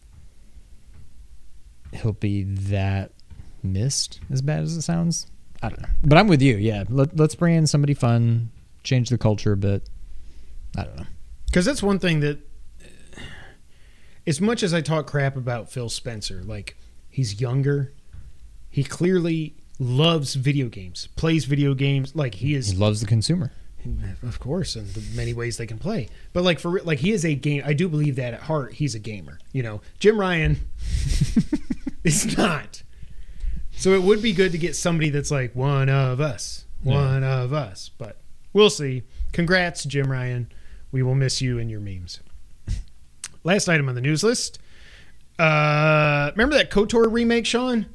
Speaker 3: he'll be that missed, as bad as it sounds. I don't know. But I'm with you. Yeah, Let, let's bring in somebody fun, change the culture a bit. I don't know.
Speaker 2: Because that's one thing that, as much as I talk crap about Phil Spencer, like, he's younger, he clearly loves video games, plays video games, like he is.
Speaker 3: He loves the consumer.
Speaker 2: Of course, and the many ways they can play. But like for re- like he is a game. I do believe that at heart he's a gamer. You know, Jim Ryan is not. So it would be good to get somebody that's like one of us, one yeah. of us. But we'll see. Congrats, Jim Ryan. We will miss you and your memes. Last item on the news list. Uh, remember that KOTOR remake, Sean?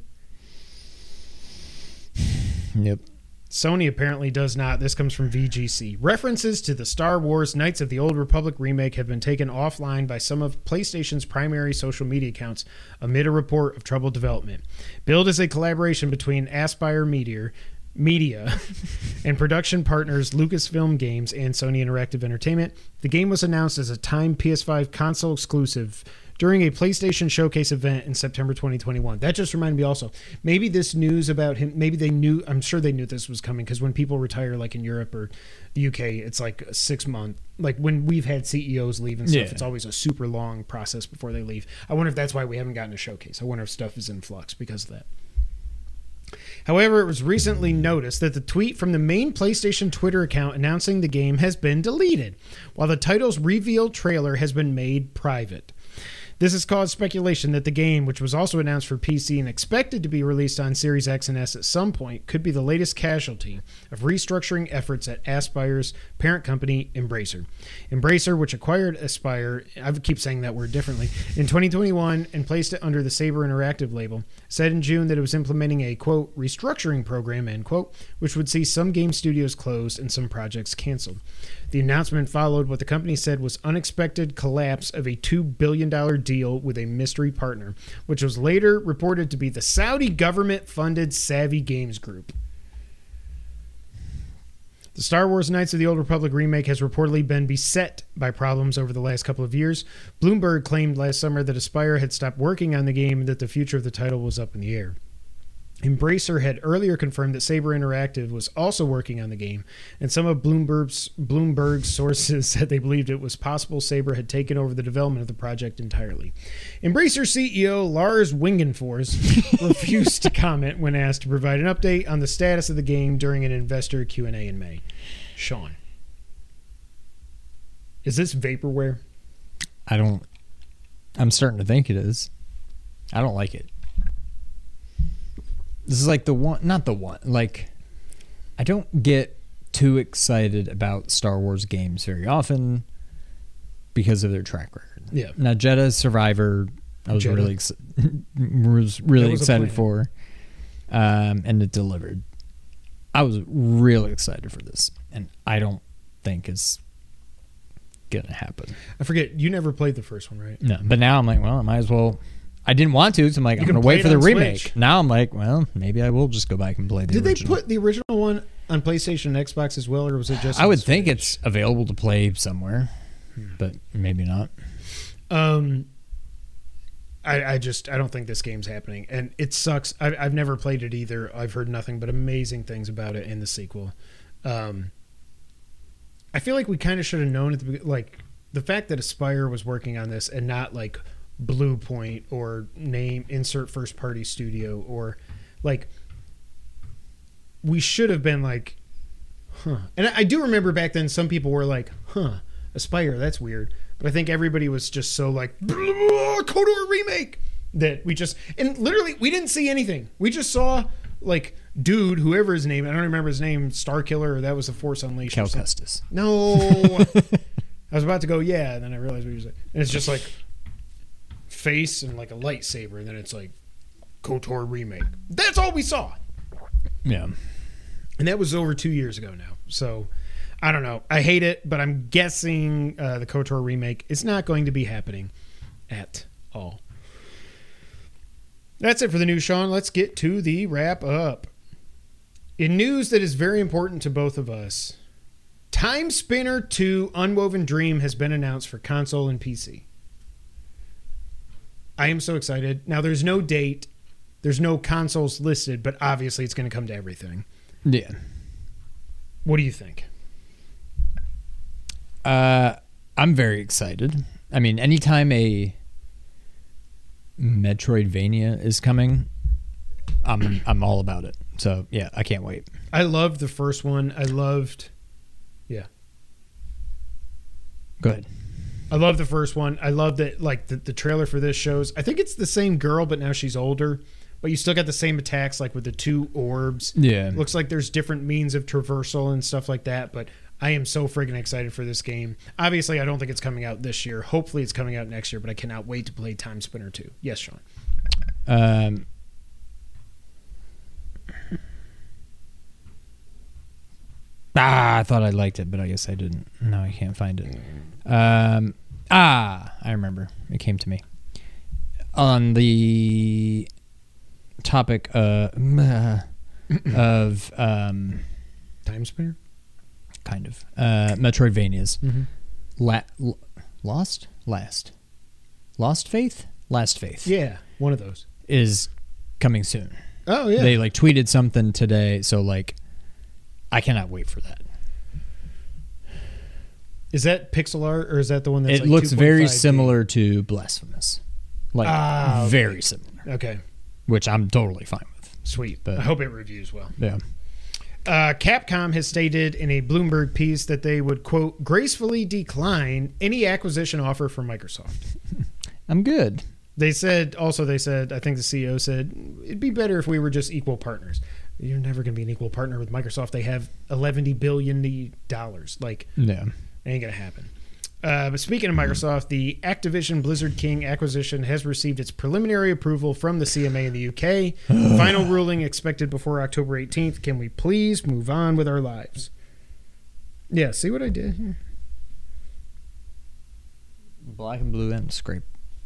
Speaker 3: Yep.
Speaker 2: Sony apparently does not. This comes from V G C. References to the Star Wars Knights of the Old Republic remake have been taken offline by some of PlayStation's primary social media accounts amid a report of troubled development. Billed as a collaboration between Aspire Media, Media and production partners Lucasfilm Games and Sony Interactive Entertainment, the game was announced as a timed P S five console exclusive during a PlayStation Showcase event in September twenty twenty-one. That just reminded me also, maybe this news about him, maybe they knew, I'm sure they knew this was coming, because when people retire, like in Europe or the U K, it's like a six month, like when we've had C E Os leave and stuff, yeah. It's always a super long process before they leave. I wonder if that's why we haven't gotten a showcase. I wonder if stuff is in flux because of that. However, it was recently noticed that the tweet from the main PlayStation Twitter account announcing the game has been deleted, while the title's reveal trailer has been made private. This has caused speculation that the game, which was also announced for P C and expected to be released on Series X and S at some point, could be the latest casualty of restructuring efforts at Aspire's parent company, Embracer. Embracer, which acquired Aspire, I keep saying that word differently, in twenty twenty-one and placed it under the Saber Interactive label, said in June that it was implementing a, quote, restructuring program, end quote, which would see some game studios closed and some projects canceled. The announcement followed what the company said was unexpected collapse of a two billion dollars deal with a mystery partner, which was later reported to be the Saudi government-funded Savvy Games Group. The Star Wars Knights of the Old Republic remake has reportedly been beset by problems over the last couple of years. Bloomberg claimed last summer that Aspire had stopped working on the game and that the future of the title was up in the air. Embracer had earlier confirmed that Saber Interactive was also working on the game, and some of Bloomberg's, Bloomberg's sources said they believed it was possible Saber had taken over the development of the project entirely. Embracer C E O Lars Wingenfors refused to comment when asked to provide an update on the status of the game during an investor Q and A in May. Sean, is this vaporware?
Speaker 3: I don't... I'm starting to think it is. I don't like it. This is like the one, not the one, like, I don't get too excited about Star Wars games very often because of their track record.
Speaker 2: Yeah.
Speaker 3: Now, Jedi Survivor, I was
Speaker 2: Jedi.
Speaker 3: really ex- was really
Speaker 2: was
Speaker 3: excited for, um, and it delivered. I was really excited for this, and I don't think it's gonna happen.
Speaker 2: I forget, you never played the first one, right?
Speaker 3: No, but now I'm like, well, I might as well. I didn't want to, so I'm like,
Speaker 2: You
Speaker 3: I'm
Speaker 2: can
Speaker 3: going to
Speaker 2: play
Speaker 3: wait
Speaker 2: it
Speaker 3: for the
Speaker 2: on
Speaker 3: remake.
Speaker 2: Switch.
Speaker 3: Now I'm like, well, maybe I will just go back and play the
Speaker 2: Did
Speaker 3: original.
Speaker 2: they put the original one on PlayStation and Xbox as well, or was it just
Speaker 3: I
Speaker 2: on
Speaker 3: would
Speaker 2: Switch?
Speaker 3: think it's available to play somewhere, but maybe not.
Speaker 2: Um, I, I just I don't think this game's happening, and it sucks. I, I've never played it either. I've heard nothing but amazing things about it in the sequel. Um, I feel like we kind of should have known at the beginning, like the fact that Aspire was working on this and not like Blue Point or name insert first party studio, or like we should have been like, huh. And I, I do remember back then some people were like, huh, Aspire, that's weird. But I think everybody was just so like, KOTOR remake, that we just, and literally we didn't see anything. We just saw like dude, whoever his name, I don't remember his name, Star Killer, or that was the Force Unleashed.
Speaker 3: Cal Kestis.
Speaker 2: No. I was about to go, yeah, and then I realized what he was like. And it's just like face and like a lightsaber, and then it's like KOTOR remake. That's all we saw.
Speaker 3: Yeah.
Speaker 2: And that was over two years ago now. So I don't know. I hate it, but I'm guessing uh, the KOTOR remake is not going to be happening at all. That's it for the news, Sean. Let's get to the wrap up. In news that is very important to both of us, Time Spinner two Unwoven Dream has been announced for console and P C. I am so excited. Now, there's no date. There's no consoles listed, but obviously it's going to come to everything.
Speaker 3: Yeah.
Speaker 2: What do you think?
Speaker 3: Uh, I'm very excited. I mean, anytime a Metroidvania is coming, I'm I'm all about it. So, yeah, I can't wait.
Speaker 2: I loved the first one. I loved... Yeah.
Speaker 3: Go ahead.
Speaker 2: I love the first one. I love that, like, the, the trailer for this shows... I think it's the same girl, but now she's older. But you still got the same attacks, like with the two orbs.
Speaker 3: Yeah.
Speaker 2: Looks like there's different means of traversal and stuff like that. But I am so friggin' excited for this game. Obviously, I don't think it's coming out this year. Hopefully, it's coming out next year. But I cannot wait to play Time Spinner two. Yes, Sean.
Speaker 3: Um. Ah, I thought I liked it, but I guess I didn't. No, I can't find it. Um. Ah, I remember. It came to me. On the topic uh, of um,
Speaker 2: Time Spinner?
Speaker 3: kind of uh, Metroidvanias.
Speaker 2: Mm-hmm.
Speaker 3: La- l- Lost? Last. Lost Faith? Last Faith.
Speaker 2: Yeah, one of those.
Speaker 3: Is coming soon.
Speaker 2: Oh, yeah.
Speaker 3: They like tweeted something today, so like I cannot wait for that.
Speaker 2: Is that pixel art, or is that the one that's
Speaker 3: It
Speaker 2: like
Speaker 3: looks very
Speaker 2: two point five D?
Speaker 3: similar to Blasphemous. Like
Speaker 2: Ah, okay.
Speaker 3: very similar.
Speaker 2: Okay,
Speaker 3: Which I'm totally fine with.
Speaker 2: sweet.
Speaker 3: But-
Speaker 2: I hope it reviews well.
Speaker 3: Yeah.
Speaker 2: Uh, Capcom has stated in a Bloomberg piece that they would, quote, gracefully decline any acquisition offer from Microsoft.
Speaker 3: I'm good.
Speaker 2: They said, also they said, I think the C E O said, it'd be better if we were just equal partners. You're never going to be an equal partner with Microsoft. They have eleven billion dollars. Like,
Speaker 3: Yeah.
Speaker 2: it ain't going to happen. Uh, but speaking of Microsoft, the Activision Blizzard King acquisition has received its preliminary approval from the C M A in the U K. Final ruling expected before October eighteenth. Can we please move on with our lives? Yeah, see what I did here?
Speaker 3: Black and blue and scrape.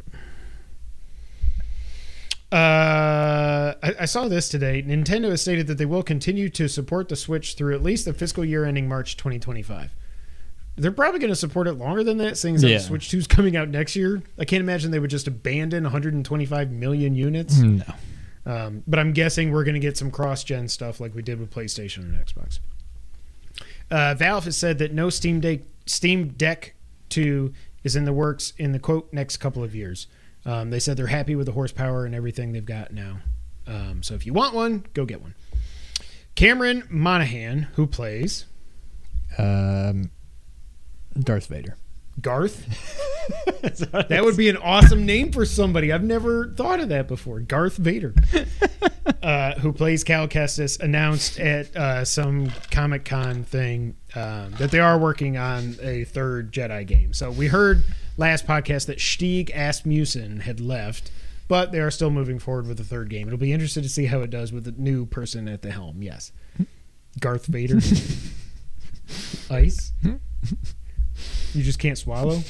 Speaker 2: Uh, I, I saw this today. Nintendo has stated that they will continue to support the Switch through at least the fiscal year ending March twenty twenty-five. They're probably going to support it longer than that, seeing as
Speaker 3: Yeah.
Speaker 2: the Switch two is coming out next year. I can't imagine they would just abandon one hundred twenty-five million units.
Speaker 3: No.
Speaker 2: Um, but I'm guessing we're going to get some cross-gen stuff like we did with PlayStation and Xbox. Uh, Valve has said that no Steam Deck, Steam Deck two is in the works in the, quote, next couple of years. Um, they said they're happy with the horsepower and everything they've got now. Um, so if you want one, go get one. Cameron Monaghan, who plays
Speaker 3: Um, Darth Vader.
Speaker 2: Garth. That would be an awesome name for somebody. I've never thought of that before. Garth Vader, uh, who plays Cal Kestis, announced at uh, some Comic-Con thing um, that they are working on a third Jedi game. So we heard last podcast that Stieg Asmussen had left, but they are still moving forward with the third game. It'll be interesting to see how it does with the new person at the helm. Yes. Garth Vader. Ice. You just can't swallow?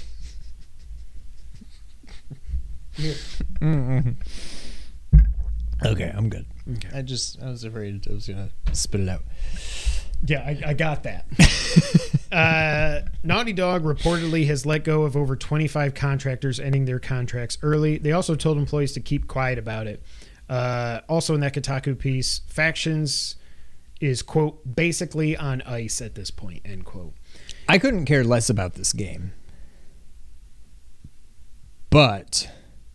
Speaker 2: Here.
Speaker 3: Mm-hmm. Okay, I'm good.
Speaker 2: Okay.
Speaker 3: I just I was afraid I was gonna spit it out.
Speaker 2: Yeah, I, I got that. uh, Naughty Dog reportedly has let go of over twenty-five contractors, ending their contracts early. They also told employees to keep quiet about it. Uh, also in that Kotaku piece, Factions is, quote, basically on ice at this point, end quote.
Speaker 3: I couldn't care less about this game, but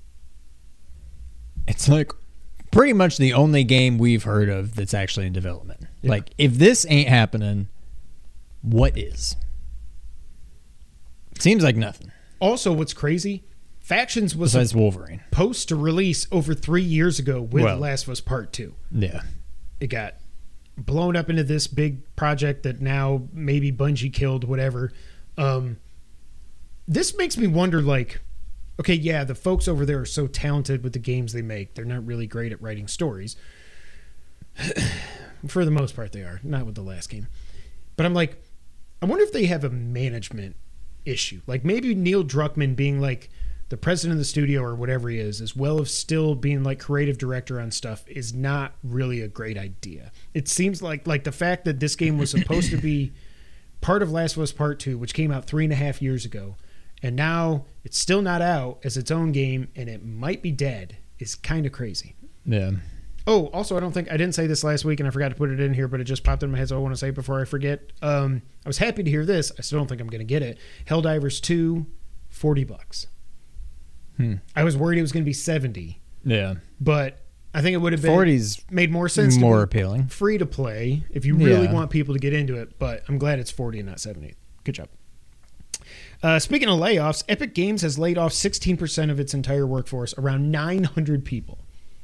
Speaker 3: it's like pretty much the only game we've heard of that's actually in development.
Speaker 2: Yeah.
Speaker 3: Like, if this ain't happening, what is? Seems like nothing.
Speaker 2: Also, what's crazy, Factions was
Speaker 3: Besides Wolverine.
Speaker 2: supposed to release over three years ago with
Speaker 3: Well.
Speaker 2: Last of Us Part two.
Speaker 3: Yeah.
Speaker 2: It got blown up into this big project that now maybe Bungie killed, whatever. Um, this makes me wonder, like, okay, yeah, the folks over there are so talented with the games they make. They're not really great at writing stories. For the most part, they are. Not with the last game. But I'm like, I wonder if they have a management issue. Like, maybe Neil Druckmann being, like, the president of the studio or whatever he is, as well as still being, like, creative director on stuff, is not really a great idea. It seems like, like the fact that this game was supposed to be part of Last of Us Part two, which came out three and a half years ago, and now it's still not out as its own game, and it might be dead, is kind of crazy.
Speaker 3: Yeah.
Speaker 2: Oh, also, I don't think I didn't say this last week, and I forgot to put it in here, but it just popped in my head, so I want to say it before I forget. Um, I was happy to hear this. I still don't think I'm going to get it. Helldivers two, forty bucks.
Speaker 3: Hmm.
Speaker 2: I was worried it was going to be seventy.
Speaker 3: Yeah.
Speaker 2: But I think it would have been
Speaker 3: forty's
Speaker 2: made more sense.
Speaker 3: More
Speaker 2: to be
Speaker 3: appealing.
Speaker 2: Free to play if you really
Speaker 3: Yeah.
Speaker 2: want people to get into it. But I'm glad it's forty and not seventy. Good job. Uh, speaking of layoffs, Epic Games has laid off sixteen percent of its entire workforce, around nine hundred people.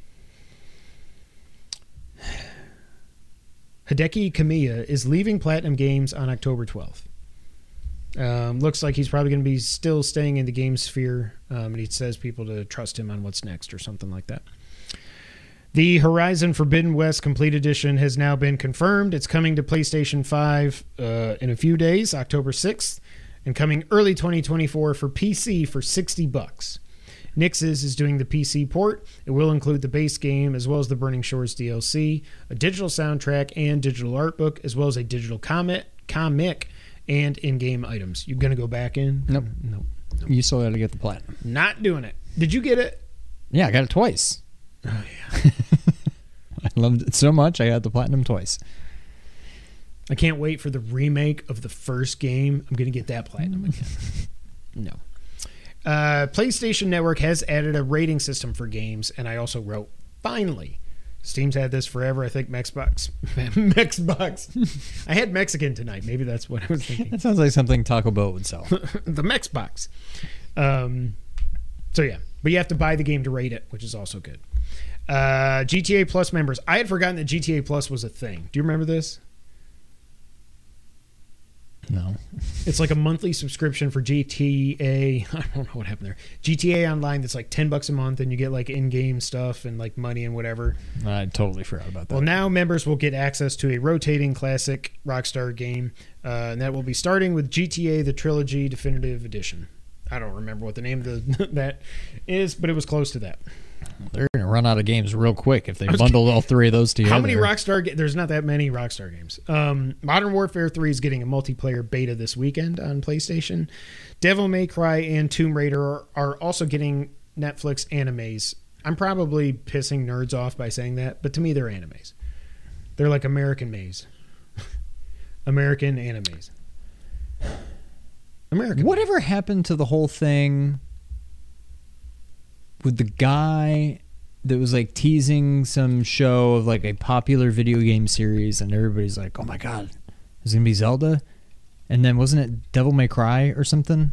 Speaker 2: Hideki Kamiya is leaving Platinum Games on October twelfth. Um, looks like he's probably going to be still staying in the game sphere, um, and he says people to trust him on what's next or something like that. The Horizon Forbidden West Complete Edition has now been confirmed. It's coming to PlayStation five uh, in a few days, October sixth, and coming early twenty twenty-four for P C for sixty bucks. Nixes is doing the P C port. It will include the base game as well as the Burning Shores D L C, a digital soundtrack and digital art book, as well as a digital comic, comic and in-game items. You going to go back in?
Speaker 3: Nope.
Speaker 2: Nope. nope.
Speaker 3: You still got to get the platinum.
Speaker 2: Not doing it. Did you get it?
Speaker 3: Yeah, I got it twice.
Speaker 2: Oh, yeah.
Speaker 3: I loved it so much, I got the platinum twice.
Speaker 2: I can't wait for the remake of the first game. I'm going to get that platinum again. No. Uh, PlayStation Network has added a rating system for games, and I also wrote, finally. Steam's had this forever. I think Mexbox. Mexbox. I had Mexican tonight. Maybe that's what I was thinking.
Speaker 3: That sounds like something Taco Bell would sell.
Speaker 2: The Mexbox. Um, so, yeah. But you have to buy the game to rate it, which is also good. Uh, G T A Plus members. I had forgotten that G T A Plus was a thing. Do you remember this?
Speaker 3: No.
Speaker 2: It's like a monthly subscription for G T A. I don't know what happened there. G T A Online that's like ten bucks a month, and you get like in-game stuff and like money and whatever.
Speaker 3: I totally forgot about that.
Speaker 2: Well, now members will get access to a rotating classic Rockstar game, uh, and that will be starting with G T A The Trilogy Definitive Edition. I don't remember what the name of the, that is, but it was close to that.
Speaker 3: They're going to run out of games real quick if they bundled all three of those together.
Speaker 2: How many Rockstar games? There's not that many Rockstar games. Um, Modern Warfare three is getting a multiplayer beta this weekend on PlayStation. Devil May Cry and Tomb Raider are, are also getting Netflix animes. I'm probably pissing nerds off by saying that, but to me they're animes. They're like American maze. American animes. American.
Speaker 3: Whatever happened to the whole thing with the guy that was like teasing some show of like a popular video game series, and everybody's like, oh my god, it's gonna be Zelda? And then wasn't it Devil May Cry or something?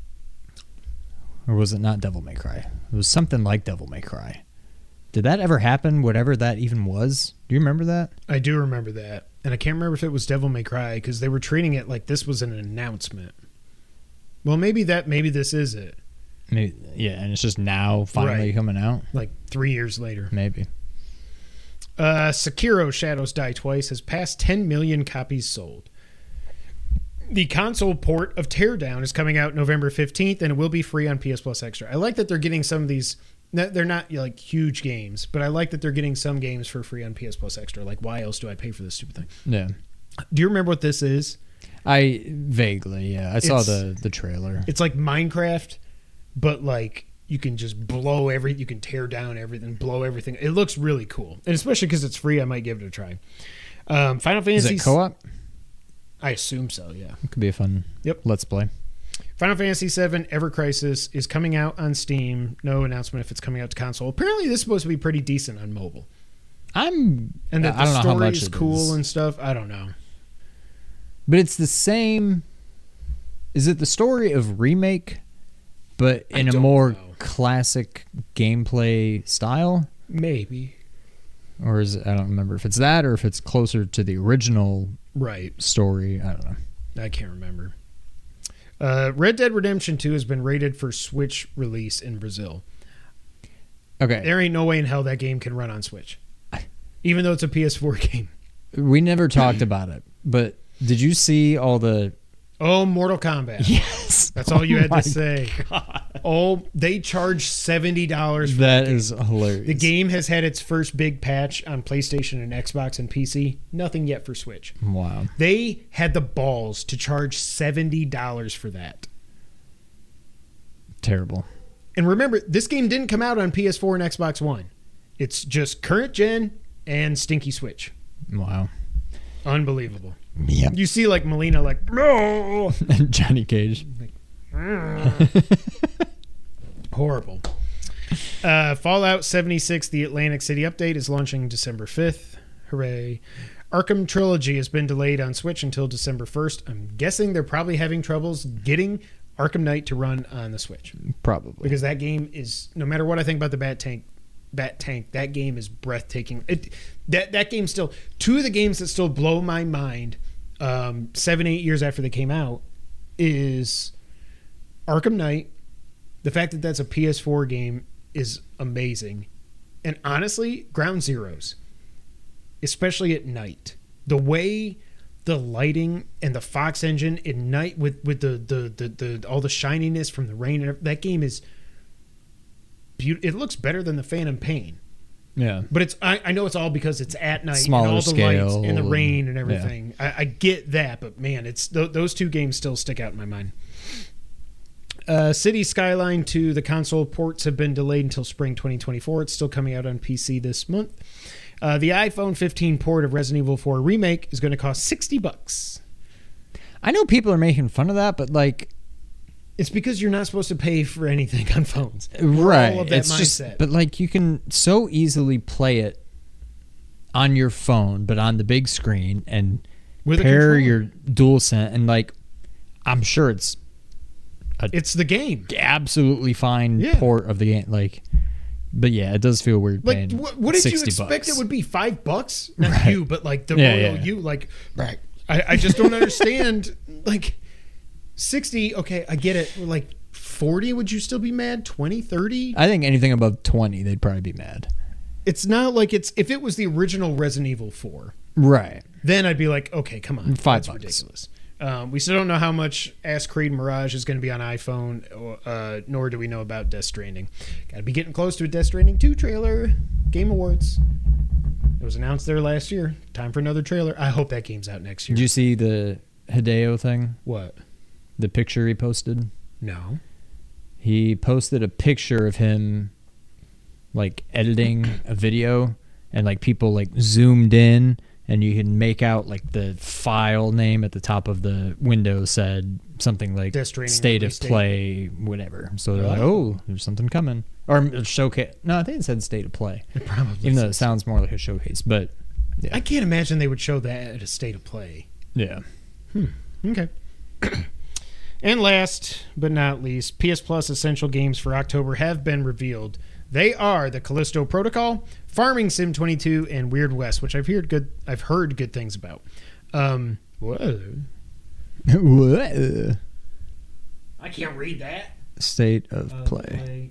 Speaker 3: Or was it not Devil May Cry? It was something like Devil May Cry. Did that ever happen, whatever that even was? Do you remember that?
Speaker 2: I do remember that. And I can't remember if it was Devil May Cry, because they were treating it like this was an announcement. Well, maybe that, maybe this is it.
Speaker 3: Maybe, yeah, and it's just now finally
Speaker 2: Right.
Speaker 3: coming out.
Speaker 2: Like three years later.
Speaker 3: Maybe.
Speaker 2: Uh, Sekiro Shadows Die Twice has passed ten million copies sold. The console port of Teardown is coming out November fifteenth, and it will be free on P S Plus Extra. I like that they're getting some of these. They're not like huge games, but I like that they're getting some games for free on P S Plus Extra. Like, why else do I pay for this stupid thing?
Speaker 3: Yeah.
Speaker 2: Do you remember what this is?
Speaker 3: I vaguely, yeah. I saw
Speaker 2: It's-
Speaker 3: the, the trailer.
Speaker 2: It's like Minecraft, but like you can just blow every, you can tear down everything, blow everything. It looks really cool, and especially because it's free, I might give it a try. Um, Final
Speaker 3: Is
Speaker 2: Fantasy
Speaker 3: it co-op?
Speaker 2: I assume so. Yeah.
Speaker 3: It could be a fun
Speaker 2: Yep.
Speaker 3: let's play.
Speaker 2: Final Fantasy seven Ever Crisis is coming out on Steam. No announcement if it's coming out to console. Apparently, this is supposed to be pretty decent on mobile,
Speaker 3: I'm
Speaker 2: and that
Speaker 3: I don't
Speaker 2: the
Speaker 3: know how
Speaker 2: story
Speaker 3: much
Speaker 2: is
Speaker 3: it
Speaker 2: cool
Speaker 3: is.
Speaker 2: and stuff. I don't know.
Speaker 3: But it's the same. Is it the story of Remake, but
Speaker 2: I
Speaker 3: in a
Speaker 2: don't
Speaker 3: more
Speaker 2: know.
Speaker 3: classic gameplay style?
Speaker 2: Maybe.
Speaker 3: Or is it, I don't remember if it's that or if it's closer to the original
Speaker 2: Right.
Speaker 3: story. I don't know.
Speaker 2: I can't remember. Uh, Red Dead Redemption two has been rated for Switch release in Brazil.
Speaker 3: Okay.
Speaker 2: There ain't no way in hell that game can run on Switch, even though it's a P S four game.
Speaker 3: We never talked about it, but did you see all the...
Speaker 2: Oh, Mortal Kombat.
Speaker 3: Yes.
Speaker 2: That's all you
Speaker 3: Oh
Speaker 2: had
Speaker 3: my
Speaker 2: to say.
Speaker 3: God.
Speaker 2: Oh, they charge seventy dollars for
Speaker 3: That
Speaker 2: the game.
Speaker 3: is hilarious.
Speaker 2: The game has had its first big patch on PlayStation and Xbox and P C. Nothing yet for Switch.
Speaker 3: Wow.
Speaker 2: They had the balls to charge seventy dollars for that.
Speaker 3: Terrible.
Speaker 2: And remember, this game didn't come out on P S four and Xbox One. It's just current gen and stinky Switch.
Speaker 3: Wow.
Speaker 2: Unbelievable.
Speaker 3: Yep.
Speaker 2: You see like Melina like, no.
Speaker 3: And Johnny Cage.
Speaker 2: Horrible. Uh, Fallout seventy-six, the Atlantic City update, is launching December fifth. Hooray. Arkham Trilogy has been delayed on Switch until December first. I'm guessing they're probably having troubles getting Arkham Knight to run on the Switch.
Speaker 3: Probably.
Speaker 2: Because that game is, no matter what I think about the Bat Tank, Bat Tank, that game is breathtaking. It, that that game still, two of the games that still blow my mind, um, seven, eight years after they came out, is Arkham Knight. The fact that that's a P S four game is amazing. And honestly, Ground Zeroes, especially at night, the way the lighting and the Fox engine at night with, with the, the, the, the all the shininess from the rain, and that game is beautiful. It looks better than the Phantom Pain.
Speaker 3: Yeah.
Speaker 2: But it's I, I know it's all because it's at night
Speaker 3: Smaller
Speaker 2: and all the
Speaker 3: scale
Speaker 2: lights and the rain and
Speaker 3: and-
Speaker 2: everything. I, I get that, but man, it's th- those two games still stick out in my mind. Uh, City Skyline two, the console ports have been delayed until spring twenty twenty-four. It's still coming out on P C this month. Uh, the iPhone fifteen port of Resident Evil four Remake is going to cost sixty bucks.
Speaker 3: I know people are making fun of that, but like,
Speaker 2: It's because you're not supposed to pay for anything on phones. We're
Speaker 3: right?
Speaker 2: all of that
Speaker 3: It's
Speaker 2: mindset.
Speaker 3: just, but like, you can so easily play it on your phone, but on the big screen, and
Speaker 2: With a
Speaker 3: pair
Speaker 2: controller.
Speaker 3: your DualSense, and like, I'm sure it's
Speaker 2: It's the game.
Speaker 3: absolutely fine
Speaker 2: Yeah.
Speaker 3: port of the game. Like, but yeah, it does feel weird.
Speaker 2: Like,
Speaker 3: paying
Speaker 2: what, what did you
Speaker 3: sixty
Speaker 2: expect
Speaker 3: bucks.
Speaker 2: it would be? Five bucks? Not
Speaker 3: Right.
Speaker 2: you, but like the
Speaker 3: Yeah,
Speaker 2: royal
Speaker 3: yeah.
Speaker 2: you. Like, right. I, I just don't understand. Like, sixty, okay, I get it. Like, forty, would you still be mad? twenty, thirty?
Speaker 3: I think anything above twenty, they'd probably be mad.
Speaker 2: It's not like it's, if it was the original Resident Evil four,
Speaker 3: Right.
Speaker 2: then I'd be like, okay, come on.
Speaker 3: Five
Speaker 2: that's
Speaker 3: bucks.
Speaker 2: ridiculous. Um, we still don't know how much Ass Creed Mirage is going to be on iPhone, or, uh, nor do we know about Death Stranding. Got to be getting close to a Death Stranding two trailer. Game Awards. It was announced there last year. Time for another trailer. I hope that game's out next year.
Speaker 3: Did you see the Hideo thing?
Speaker 2: What?
Speaker 3: The picture he posted?
Speaker 2: No.
Speaker 3: He posted a picture of him like editing a video, and like people like zoomed in, and you can make out like the file name at the top of the window said something like
Speaker 2: Death Stranding
Speaker 3: state of
Speaker 2: release date.
Speaker 3: play, whatever. So they're like,
Speaker 2: Oh.
Speaker 3: oh, there's something coming. Or showcase. No, I think it said state of play.
Speaker 2: It probably
Speaker 3: Even though it
Speaker 2: is.
Speaker 3: sounds more like a showcase. But yeah.
Speaker 2: I can't imagine they would show that at a state of play.
Speaker 3: yeah.
Speaker 2: Okay. And last but not least, P S Plus Essential Games for October have been revealed. They are the Callisto Protocol, Farming Sim twenty-two, and Weird West, which I've heard good. I've heard good things about. Um, whoa.
Speaker 3: What?
Speaker 2: I can't read that.
Speaker 3: State of
Speaker 2: Uh,
Speaker 3: play.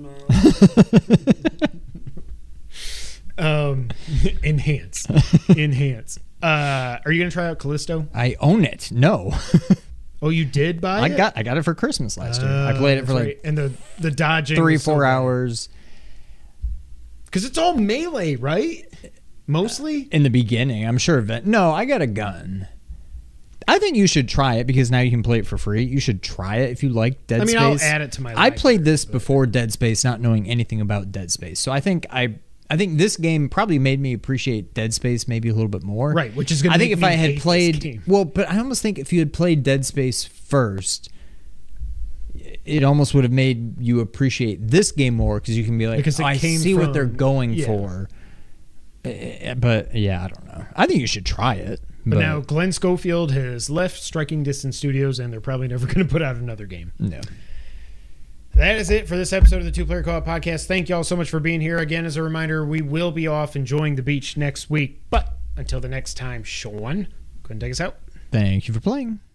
Speaker 2: um, enhance, enhance. Uh, are you gonna try out Callisto?
Speaker 3: I own it. No.
Speaker 2: Oh, you did buy
Speaker 3: I
Speaker 2: it?
Speaker 3: got I got it for Christmas last year. I
Speaker 2: Oh,
Speaker 3: played it for
Speaker 2: that's
Speaker 3: like
Speaker 2: right. and the the dodging
Speaker 3: three,
Speaker 2: was so
Speaker 3: four
Speaker 2: bad.
Speaker 3: hours.
Speaker 2: Because it's all melee, right? Mostly.
Speaker 3: In the beginning, I'm sure of it. No, I got a gun. I think you should try it because now you can play it for free. You should try it if you like Dead
Speaker 2: I mean,
Speaker 3: Space.
Speaker 2: I'll add it to my.
Speaker 3: I
Speaker 2: library,
Speaker 3: played this
Speaker 2: but-
Speaker 3: before Dead Space, not knowing anything about Dead Space. So I think I I think this game probably made me appreciate Dead Space maybe a little bit more.
Speaker 2: Right, which is going
Speaker 3: I
Speaker 2: to
Speaker 3: think
Speaker 2: make
Speaker 3: if
Speaker 2: me
Speaker 3: I had
Speaker 2: hate this
Speaker 3: played
Speaker 2: game.
Speaker 3: well, but I almost think if you had played Dead Space first, it almost would have made you appreciate this game more because you can be like,
Speaker 2: Because it
Speaker 3: oh, I
Speaker 2: came
Speaker 3: see what they're
Speaker 2: from-
Speaker 3: going
Speaker 2: yeah.
Speaker 3: for. Eh, But yeah, I don't know. I think you should try it.
Speaker 2: But now Glenn Schofield has left Striking Distance Studios, and they're probably never going to put out another game.
Speaker 3: no.
Speaker 2: That is it for this episode of the Two Player Co-op Podcast. Thank you all so much for being here. Again, as a reminder, we will be off enjoying the beach next week. But until the next time, Sean, go ahead and take us out.
Speaker 3: Thank you for playing.